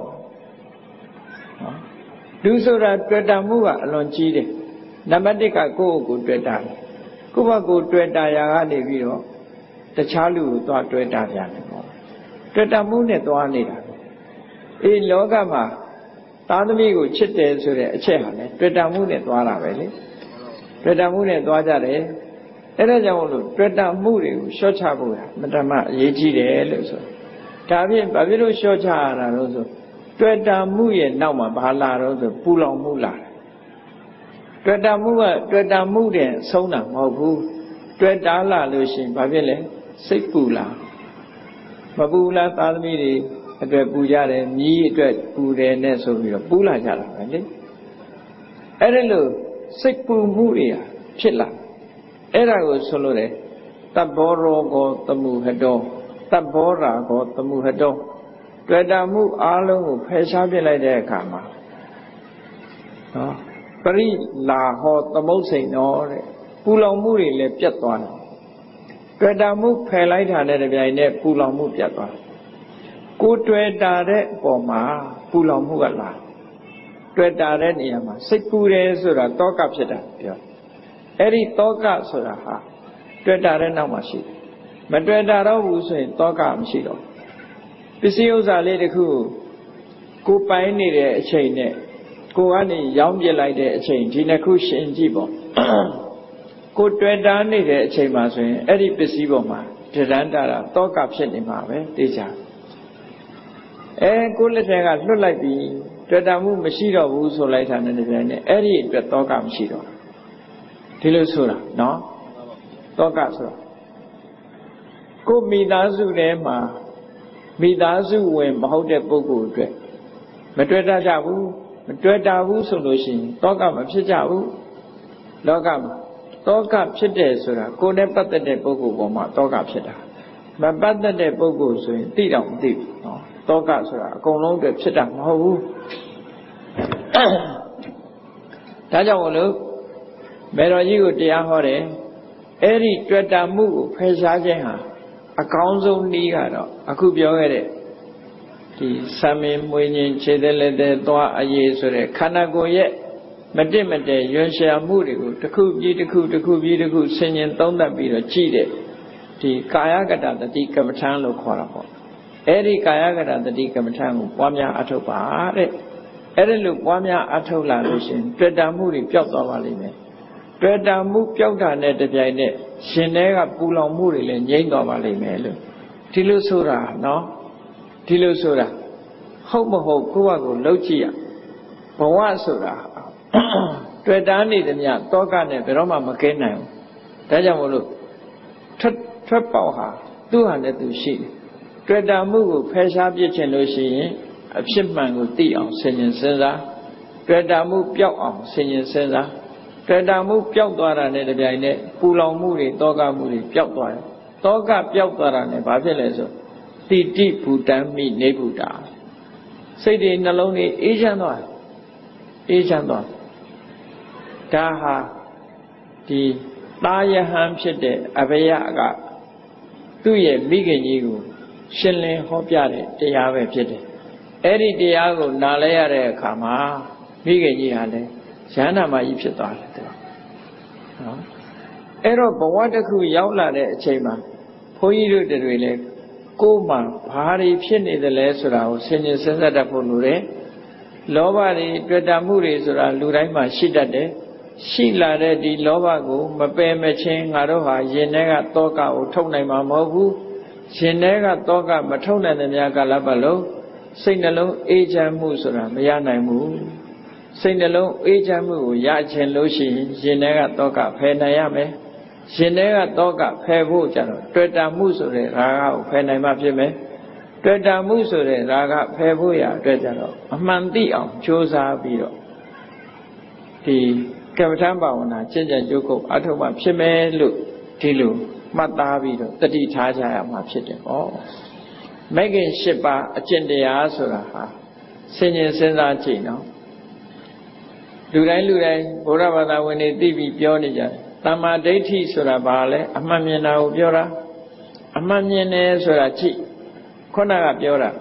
Speaker 1: လူဆိုတာတွေ့တာမှုကအလွန်ကြီးတယ်နံပါတ်1ကကိုယ့်ကိုယ်တွေ့တာကိုယ့်ဘက်ကိုတွေ့တာရာကနေပြီးတော့တခြားလူကိုသွားတွေ့တာပြန်တယ်ပေါ့တွေ့တာမှုနဲ့သွားနေတာအေးလောကမှာသားသမီးကိုချစ်တယ်ဆိုတဲ့အချက်ဟာလေတွေ့တာမှုနဲ့သွားတာပဲလေတွေ့တာမှုနဲ့သွားကြတယ်အဲ့ဒါကြောင့်လို့တွေ့တာမှုတွေကိုလျှော့ချဖို့မတမအရေးကြီးတယ်လို့ဆိုဒါဖြင့်ဘာဖြစ်လို့လျှော့ချရတာလို့ဆိုတွေ့တာမှုရဲ့နောက်မှာဘာလာတော့ဆိုပူလောင်မှုလာတယ်တွေ့တာမှုကတွေ့တာမှုတဲ့ဆုံးတာမဟုတ်ဘူးတွေ့တာလာလို့ရှိရင်ဘာဖြစ်လဲစိတ်ပူလာမပူလားသားသမီးတွေအတွက်ပူကြတယ်မြည်အတွက်ပူတယ်နဲ့ဆိုပြီးတော့ပူလာကြတာပဲလေအဲ့ဒါလို့စိတ်ပူမှုတွေဖြစ်လာအဲ့ဒါကိုဆိုလို့တယ်တပ္ပောရောကောတမှုဟတောတပ္ပောရာကောတမှုဟတောတွေ့တာမှုအားလုံးကိုဖယ်ရှားပြလိုက်တဲ့အခါမှာနော်ပရိလာဟောသမုတ်စိန်တော်တဲ့ပူလောင်မှုတွေလည်းပြတ်သွားတယ်တွေ့တာမှုဖယ်လိုက်တာနဲ့တပြိုင်နက်ပူလောင်မှုပြတ်သွားကိုတွေ့တာတဲ့အပေါ်မှာပူလောင်မှုကလာတွေ့တာတဲ့နေရာမှာစိတ်ပူတယ်ဆိုတာတောကဖြစ်တာပြောအဲ့ဒီတောကဆိုတာဟာတွေ့တာတဲ့နောက်မှာရှိတယ်မတွေ့တာတော့ဘူးဆိုရင်တောကမရှိတော့ပစ္စည်းဥစ္စာလေးတစ်ခုကိုပိုင်နေတဲ့အချိန်နဲ့ကိုကနေရောင်းပြလိုက်တဲ့အချိန်ဒီနှစ်ခုရှင်ကြည့်ပေါ့ကိုတွေ့တာနေတဲ့အချိန်မှာဆိုရင်အဲ့ဒီပစ္စည်းပေါ်မှာဒရန္တာတောကဖြစ်နေမှာပဲသိကြကိုလက်ထက်ကလွတ်လိုက်ပြီတွေ့တာမှုမရှိတော့ဘူးဆိုလိုက်တာနဲ့တပြိုင်နက်အဲ့ဒီအတွက်တောကမရှိတော့ဒီလိုဆိုတာနော်တောကဆိုတာကိုမိသားစုထဲမှာမိသားစုဝင်မဟုတ်တဲ့ပုဂ္ဂိုလ်အတွက်မတွေ့တတ်ကြဘူးမတွေ့တာဘူးဆိုလို့ရှိရင်တောကမဖြစ်ကြဘူးလောကမှာတောကဖြစ်တယ်ဆိုတာကိုယ်နဲ့ပတ်သက်တဲ့ပုဂ္ဂိုလ်ပေါ်မှာတောကဖြစ်တာမပတ်သက်တဲ့ပုဂ္ဂိုလ်ဆိုရင်သိတော့မသိဘူးနော်တောကဆိုတာအကုန်လုံးအတွက်ဖြစ်တာမဟုတ်ဘူးဒါကြောင့်မလို့မေတော်ကြီးကိုတရားဟောတယ်အဲ့ဒီတွေ့တာမှုကိုဖယ်ရှားခြင်းဟာအကောင်းဆုံးနည်းကတော့အခုပြောခဲ့တဲ့ဒီဆံမင်းမွေးခြင်းခြေသက်လက်သက်သွားအရေးဆိုတဲ့ခန္ဓာကိုယ်ရဲ့မတင့်မတည့်ရွံ့ရှာမှုတွေကိုတစ်ခုပြီးတစ်ခုဆင်ញင်သုံးသပ်ပြီးတော့ကြည့်တဲ့ဒီကာယကတတတိကမ္မထံလို့ခေါ်တာပေါ့အဲ့ဒီကာယကတတတိကမ္မထံကိုပွားများအထုတ်ပါတဲ့အဲ့ဒီလိုပွားများအထုတ်လာလို့ရှင်တွေ့တာမှုတွေပျောက်သွားပါလိမ့်မယ်တွေ့တာမှုပျောက်တာနဲ့တပြိုင်နက်ရှင်တွေကပူလောင်မှုတွေလည်းငြိမ့်သွားပါလိမ့်မယ်လို့ဒီလိုဆိုတာနော်ဒီလိုဆိုတာဟုတ်မဟုတ်ကိုယ့်ဘာကိုလှုပ်ကြည့်ရဘဝဆိုတာတွေ့တာနေသမျှတောကနဲ့ဘယ်တော့မှမကင်းနိုင်ဘူးဒါကြောင့်မို့လို့ထွက်ပေါက်ဟာသူ့ဟာနဲ့သူရှိတယ်တွေ့တာမှုကိုဖယ်ရှားပြစ်ခြင်းလို့ရှိရင်အဖြစ်မှန်ကိုသိအောင်ဆင်ញင်စဉ်းစားတွေ့တာမှုပျောက်အောင်ဆင်ញင်စဉ်းစားတွေ့တာမှုပျောက်သွားတာနဲ့တပြိုင်နက်ပူလောင်မှုတွေတောကမှုတွေပျောက်သွားတယ်တောကပျောက်သွားတာနဲ့ဘာဖြစ်လဲဆိုတိတိဘူတံမိနေဗုဒ္ဓစိတ်တွေနှလုံးတွေအေးချမ်းသွားဒါဟာဒီတာယဟန်ဖြစ်တဲ့အဘယကသူ့ရဲ့မိခင်ကြီးကိုရှင်းလင်းဟောပြတဲ့တရားပဲဖြစ်တယ်အဲ့ဒီတရားကိုနားလဲရတဲ့အခါမှာမိခင်ကြီးဟာလည်းရဟန္တာမကြီးဖြစ်သွားတယ်နော်အဲ့တော့ဘဝတစ်ခုရောက်လာတဲ့အချိန်မှာဘုန်းကြီးတို့တွေလည်းကိုယ်မှဘာတွေဖြစ်နေသလဲဆိုတာကိုဆင်ញင်စဉ်းစားတတ်ဖို့လိုတယ်လောဘတွေတွေ့တာမှုတွေဆိုတာလူတိုင်းမှာရှိတတ်တယ်ရှိလာတဲ့ဒီလောဘကိုမပယ်မချင်းငါတို့ဟာယင်ထဲကတောကကိုထုတ်နိုင်မှာမဟုတ်ဘူးရှင်ထဲကတောကမထုတ်နိုင်တဲ့များကာလပတ်လုံးစိတ်နှလုံးအေးချမ်းမှုဆိုတာမရနိုင်ဘူးစိတ်နှလုံးအေးချမ်းမှုကိုရချင်လို့ရှိရင်ရှင်ထဲကတောကဖယ်နိုင်ရမယ်ရှင်ထဲကတောကဖယ်ဖို့ကြတော့တွေ့တာမှုဆိုတဲ့ရာဂကိုဖယ်နိုင်မှဖြစ်မယ်တွေ့တာမှုဆိုတဲ့ရာဂဖယ်ဖို့ရအတွက်ကြတော့အမှန်သိအောင်ကြိုးစားပြီးတော့ဒီကမ္မထဘာဝနာကျင့်ကြံကြိုးကုပ်အထောက်မှဖြစ်မယ်လို့ဒီလိုမှတ်သားပြီးတော့တတိထားကြရမှာဖြစ်တယ်ပေါ့မဂ္ဂင်၈ပါးအကျင့်တရားဆိုတာဟာဆင်ញင်စဉ်းစားကြည့်နော်လူတိုင်းဘုရားဘာသာဝင်တွေသိပြီးပြောနေကြတယ်တမ္မာဒိဋ္ဌိဆိုတာဘာလဲအမှန်မြင်တာကိုပြောတာအမှန်မြင်တယ်ဆိုတာကြည့်ခုနကပြောတာ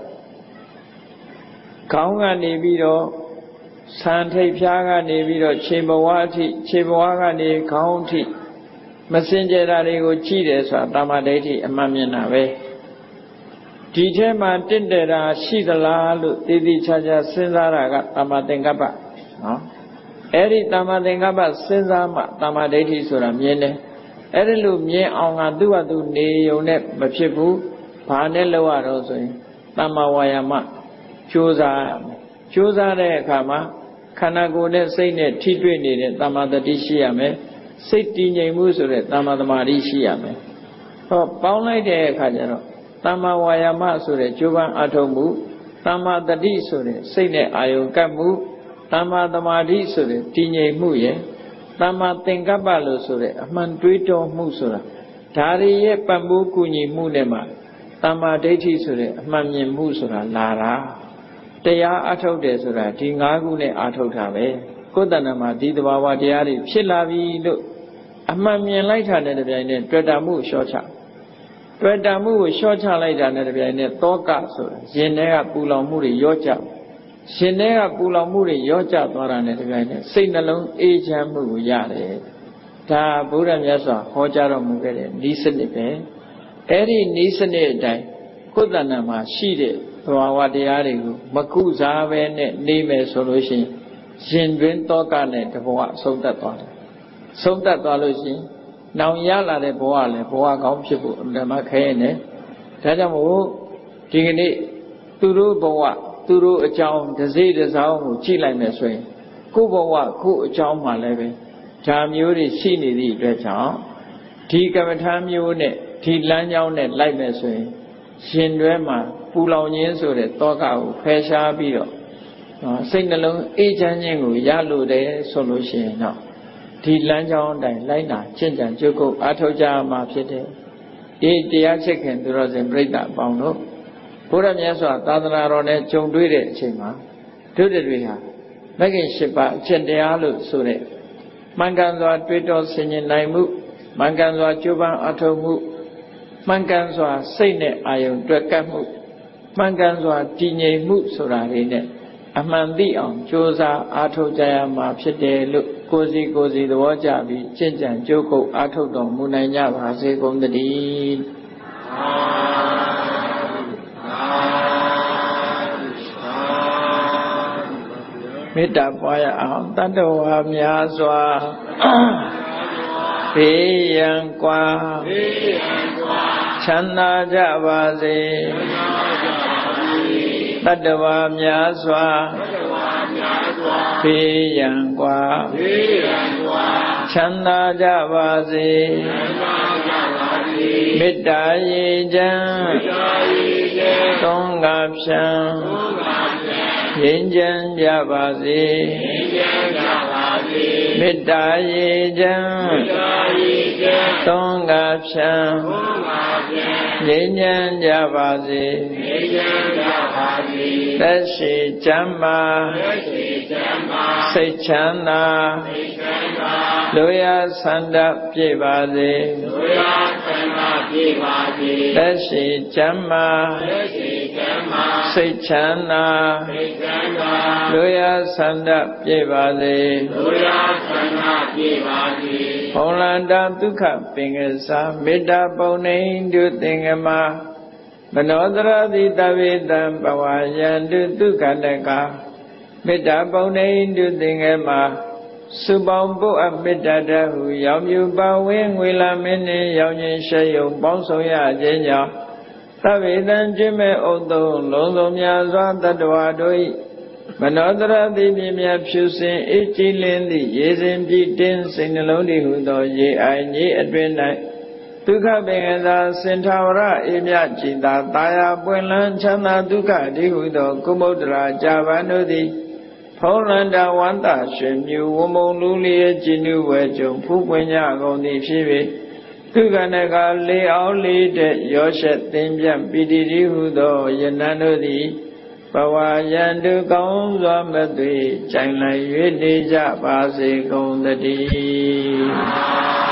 Speaker 1: ခေါင်းကနေပြီးတော့ဆံထိပ်ဖြားကနေပြီးတော့ခြေဘဝအထိခြေဘဝကနေခေါင်းအထိမစင်ကြယ်တာတွေကိုကြည့်တယ်ဆိုတာတမ္မာဒိဋ္ဌိအမှန်မြင်တာပဲဒီထဲမှာတင့်တယ်တာရှိသလားလို့တည်တည်ချာချာစဉ်းစားတာကတမ္မာသင်္ကပ္ပနော်အဲ့ဒီတမ္မာသင်္ကပ္ပစဉ်းစားမှတမ္မာဒိဋ္ဌိဆိုတာမြင်တယ်အဲ့ဒီလိုမြင်အောင်ကသူ့ဟာသူနေုံနဲ့မဖြစ်ဘူးဘာနဲ့လောက်ရတော့ဆိုရင်တမ္မာဝါယာမကြိုးစားရမယ်ကြိုးစားတဲ့အခါမှာခန္ဓာကိုယ်နဲ့စိတ်နဲ့ထိတွေ့နေတဲ့တမ္မာတတိရှိရမယ်စိတ်တည်ငြိမ်မှုဆိုတဲ့တမ္မာသမာဓိရှိရမယ်ဟောပေါင်းလိုက်တဲ့အခါကျတော့တမ္မာဝါယာမဆိုတဲ့ကြိုးပမ်းအထောက်မှုတမ္မာတတိဆိုတဲ့စိတ်နဲ့အာယုံကပ်မှုတမ္မာသမာဓိဆိုတဲ့တည်ငြိမ်မှုရဲ့တမ္မာသင်္ကပ္ပလို့ဆိုတဲ့အမှန်တွေးတောမှုဆိုတာဒါတွေရဲ့ပံ့ပိုးကူညီမှုနဲ့မှတမ္မာဒိဋ္ဌိဆိုတဲ့အမှန်မြင်မှုဆိုတာလာတာတရားအထုတ်တယ်ဆိုတာဒီ၅ခုနဲ့အထုတ်တာပဲကိုယ်တဏ္ဍာမှာဒီသဘာဝတရားတွေဖြစ်လာပြီလို့အမှန်မြင်လိုက်တာနဲ့တပြိုင်နက်တွေ့တာမှုလျှော့ချတွေ့တာမှုကိုလျှော့ချလိုက်တာနဲ့တပြိုင်နက်တောကဆိုတာရင်ထဲကပူလောင်မှုတွေရော့ကျရှင်ထဲကပူလောင်မှုတွေရော့ကျသွားတာနဲ့တပြိုင်နက်စိတ်နှလုံးအေးချမ်းမှုကိုရတယ်ဒါဗုဒ္ဓမြတ်စွာဟောကြားတော်မူခဲ့တဲ့ဤစနစ်ပဲအဲ့ဒီဤစနစ်အတိုင်းကိုယ်တဏ္ဍာမှာရှိတဲ့သဘာဝတရားတွေကိုမကုစားပဲနဲ့နေမယ်ဆိုလို့ရှိရင်ရှင်တွင်တောကနဲ့တဘဝဆုံးသက်သွားတယ်ဆုံးသက်သွားလို့ရှိရင်နောင်ရလာတဲ့ဘဝလည်းဘဝကောင်းဖြစ်ဖို့အမှန်မှခဲရင်လည်းဒါကြောင့်မို့ဒီကနေ့သူတို့ဘဝသူတို့အကြောင်းတစ်စိတစ်စောင်းကိုကြည့်လိုက်မယ်ဆိုရင်ကိုယ့်ဘဝကိုယ့်အကြောင်းမှလည်းပဲဒါမျိုးတွေရှိနေသည့်အတွက်ကြောင့်ဒီကမ္မထာမျိုးနဲ့ဒီလမ်းကြောင်းနဲ့လိုက်မယ်ဆိုရင်ရှင်တွဲမှာပူလောင်ခြင်းဆိုတဲ့တောကကိုဖယ်ရှားပြီးတော့စိတ်နှလုံးအေးချမ်းခြင်းကိုရလို့တယ်ဆိုလို့ရှိရင်တော့ဒီလမ်းကြောင်းအတိုင်းလိုက်နာကျင့်ကြံကြိုးကုပ်အားထုတ်ကြမှာဖြစ်တယ်ဒီတရားချစ်ခင်သူတော်စင်ပြိဿအပေါင်းတို့ဘုရားမြတ်စွာသာသနာတော်နဲ့ကြုံတွေ့တဲ့အချိန်မှာတို့တွေဟာမဂ္ဂင်၈ပါးအကျင့်တရားလို့ဆိုတဲ့မှန်ကန်စွာတွေးတောဆင်ခြင်နိုင်မှုမှန်ကန်စွာကြိုးပမ်းအားထုတ်မှုမှန်ကန်စွာစိတ်နဲ့အာယုံတွက်ကပ်မှုမှန်ကန်စွာတည်ငြိမ်မှုဆိုတာတွေနဲ့အမှန်သိအောင်ကြိုးစားအားထုတ်ကြရမှာဖြစ်တယ်လို့ကိုယ်စီသဘောကျပြီးကျင့်ကြံကြိုးကုပ်အားထုတ်တော်မူနိုင်ကြပါစေကုန်သတည်းမေတ္တာပွားရအောင်တတ္တဝါများစွာဘေးရန်ကွာချမ်းသာကြပါစေတတ္တဝါများစွာဘေးရန်ကွာချမ်းသာကြပါစေမေတ္တာရေချမ်းသုံးငါဖြံငြိမ်းချမ်းကြပါစေမေတ္တာရေချမ်းသုံးငါဖြံငြိမ်းချမ်းကြပါစေသက်ရှိချမ်းသာစိတ်ချမ်းသာလူရဆန္ဒပြည့်ပါစေသက်ရှိချမ်းသာစိတ်ချမ်းသာလူရဆန္ဒပြည့်ပါစေဘုံလန္တာဒုက္ခပင်ကစားမေတ္တာပုံနေတုသင်္ကမမနောတရတိတဝေတံဘဝယန္တုဒုက္ခတကမေတ္တာပုံနေတုသင်္ကေမှာစုပေါင်းပုအပ်မေတ္တာတဟုရောင်မြူပါဝင်းငွေလာမင်းနှင့်ရောင်ခြင်းရှေယုံပေါင်းဆောင်ရခြင်းကြောင့်သဗ္ဗေတံကျွမ်းမဲ့ဥသုံးလုံးစုံများစွာတတ္တဝါတို့၏မနောတရတိပြင်းမြတ်ဖြူစင်အေးကြည်လင်းသည့်ရေစဉ်ပြည့်တင်းစိတ်နှလုံးတည်ဟုသောရေအိုင်ကြီးအတွင်၌ဒုက္ခပင်ကသာစင်ထာဝရအေမြကြည်သာတာယာပွင့်လန်းချမ်းသာဒုက္ခတည်ဟုသောကုမုဒ္ဒရာကြာပန်တို့သည်ဖုံးလန္တာဝန္တာရှင်မြူဝမုံလူလျက်ကျဉ်းဝဲကြုံဖူးပွင့်ကြကုန်သည်ဖြစ်၍ဒုက္ခနကလေအောင်လေးတဲ့ရောရှက်သင်ပြတ်ပိတိတိဟုသောယနံတို့သည်ဘဝယံတုကောင်းစွာမသွေကြိုင်လိုက်၍နေကြပါစေကုန်သတည်း